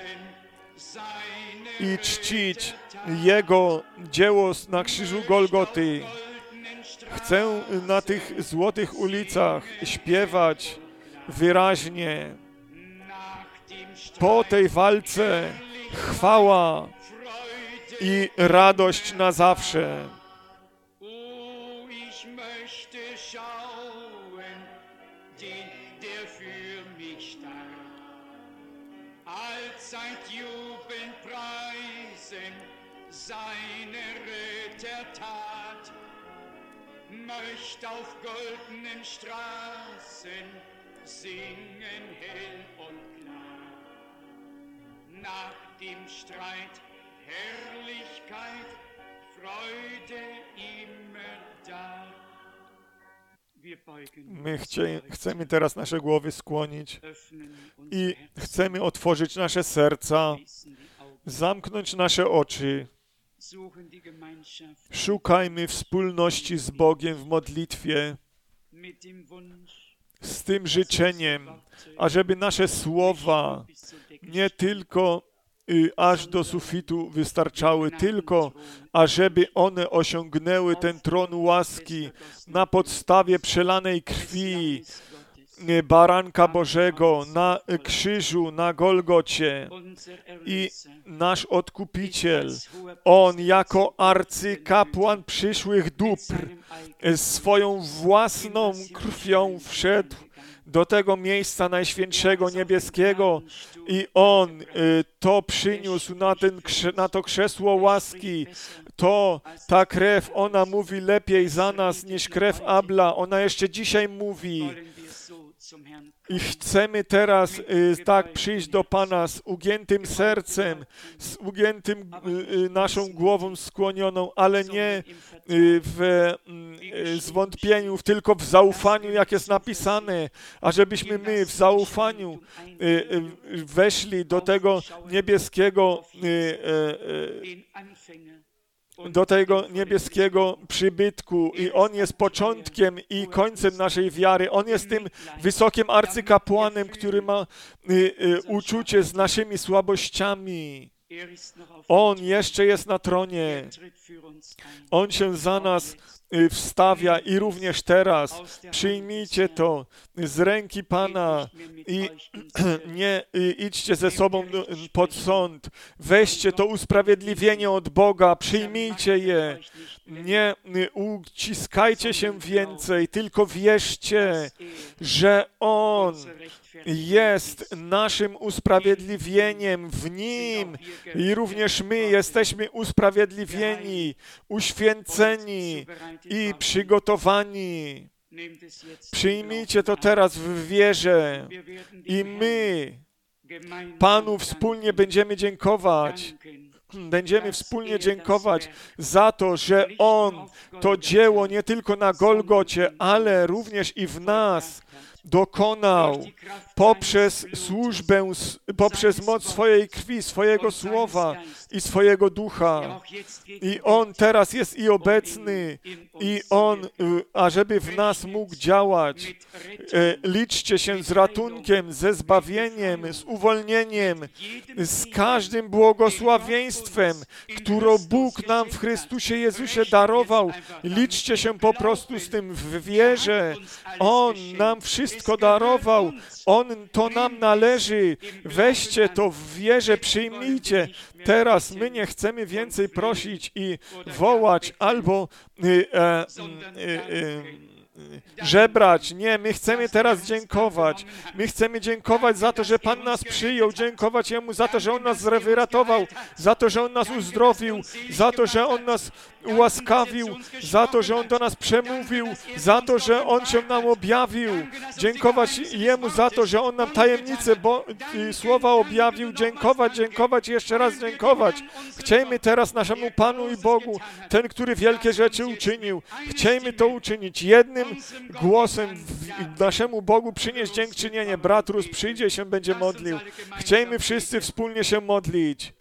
i czcić Jego dzieło na krzyżu Golgoty. Chcę na tych złotych ulicach śpiewać wyraźnie. Po tej walce chwała i radość na zawsze.
Seine Rittertat möcht auf goldenen Straßen singen hell und klar. Nach dem Streit Herrlichkeit, Freude immer da.
My chcie, chcemy teraz nasze głowy skłonić i chcemy otworzyć nasze serca, zamknąć nasze oczy. Szukajmy wspólności z Bogiem w modlitwie z tym życzeniem, ażeby nasze słowa nie tylko y, aż do sufitu wystarczały, tylko ażeby one osiągnęły ten tron łaski na podstawie przelanej krwi Baranka Bożego na krzyżu, na Golgocie. I nasz Odkupiciel, On jako arcykapłan przyszłych dóbr swoją własną krwią wszedł do tego miejsca najświętszego niebieskiego i On y, to przyniósł na, ten, na to krzesło łaski. To, ta krew, ona mówi lepiej za nas niż krew Abla. Ona jeszcze dzisiaj mówi. I chcemy teraz y, tak przyjść do Pana z ugiętym sercem, z ugiętym y, naszą głową skłonioną, ale nie y, w y, zwątpieniu, tylko w zaufaniu, jak jest napisane, ażebyśmy my w zaufaniu y, y, weszli do tego niebieskiego y, y, y, do tego niebieskiego przybytku i On jest początkiem i końcem naszej wiary. On jest tym wysokim arcykapłanem, który ma y, y, uczucie z naszymi słabościami. On jeszcze jest na tronie. On się za nas y, wstawia i również teraz przyjmijcie to z ręki Pana i nie y, idźcie ze sobą pod sąd. Weźcie to usprawiedliwienie od Boga, przyjmijcie je. Nie uciskajcie się więcej, tylko wierzcie, że On jest naszym usprawiedliwieniem w Nim i również my jesteśmy usprawiedliwieni, uświęceni i przygotowani. Przyjmijcie to teraz w wierze i my Panu wspólnie będziemy dziękować. Będziemy wspólnie dziękować za to, że On to dzieło nie tylko na Golgocie, ale również i w nas dokonał poprzez służbę, poprzez moc swojej krwi, swojego słowa i swojego ducha. I On teraz jest i obecny, i On, ażeby w nas mógł działać. Liczcie się z ratunkiem, ze zbawieniem, z uwolnieniem, z każdym błogosławieństwem, które Bóg nam w Chrystusie Jezusie darował. Liczcie się po prostu z tym w wierze. On nam wszystko darował. On to nam należy. Weźcie to w wierze, przyjmijcie. Teraz my nie chcemy więcej prosić i wołać albo y, e, y, y, żebrać. Nie, my chcemy teraz dziękować. My chcemy dziękować za to, że Pan nas przyjął, dziękować Jemu za to, że On nas wyratował, za to, że On nas uzdrowił, za to, że On nas ułaskawił, za to, że On do nas przemówił, za to, że On się nam objawił. Dziękować Jemu za to, że On nam tajemnice bo, y, słowa objawił. Dziękować, dziękować i jeszcze raz dziękować. Chciejmy teraz naszemu Panu i Bogu, ten, który wielkie rzeczy uczynił. Chciejmy to uczynić jednym głosem w, naszemu Bogu przynieść dziękczynienie. Brat Rus przyjdzie i się będzie modlił. Chciejmy wszyscy wspólnie się modlić.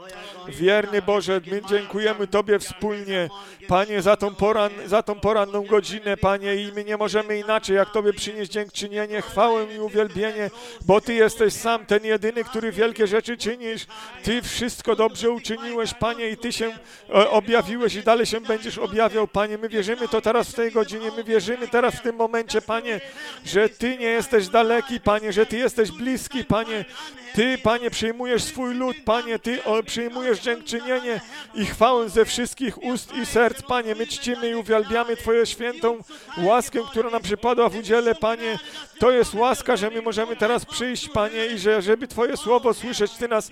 Wierny Boże, my dziękujemy Tobie wspólnie, Panie, za tą, poran, za tą poranną godzinę, Panie, i my nie możemy inaczej, jak Tobie przynieść dziękczynienie, chwałę i uwielbienie, bo Ty jesteś sam, ten jedyny, który wielkie rzeczy czynisz. Ty wszystko dobrze uczyniłeś, Panie, i Ty się e, objawiłeś i dalej się będziesz objawiał, Panie. My wierzymy to teraz w tej godzinie, my wierzymy teraz w tym momencie, Panie, że Ty nie jesteś daleki, Panie, że Ty jesteś bliski, Panie. Ty, Panie, przyjmujesz swój lud, Panie, Ty o, przyjmujesz dziękczynienie i chwałę ze wszystkich ust i serc, Panie. My czcimy i uwielbiamy Twoją świętą łaskę, która nam przypadła w udziale, Panie. To jest łaska, że my możemy teraz przyjść, Panie, i że, żeby Twoje słowo słyszeć, Ty nas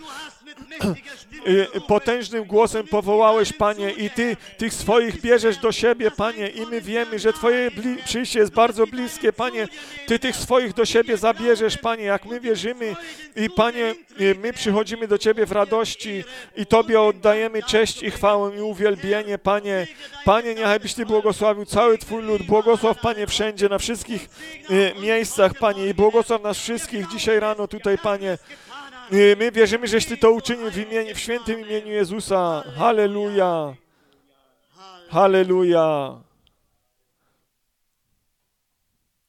potężnym głosem powołałeś, Panie, i Ty tych swoich bierzesz do siebie, Panie, i my wiemy, że Twoje przyjście jest bardzo bliskie, Panie. Ty tych swoich do siebie zabierzesz, Panie, jak my wierzymy i, Panie, my przychodzimy do Ciebie w radości i Tobie oddajemy cześć i chwałę i uwielbienie, Panie. Panie, niechaj byś Ty błogosławił cały Twój lud. Błogosław, Panie, wszędzie, na wszystkich miejscach, Panie, i błogosław nas wszystkich dzisiaj rano tutaj, Panie. My wierzymy, żeś Ty to uczynił w, imieniu, w świętym imieniu Jezusa. Halleluja. Halleluja.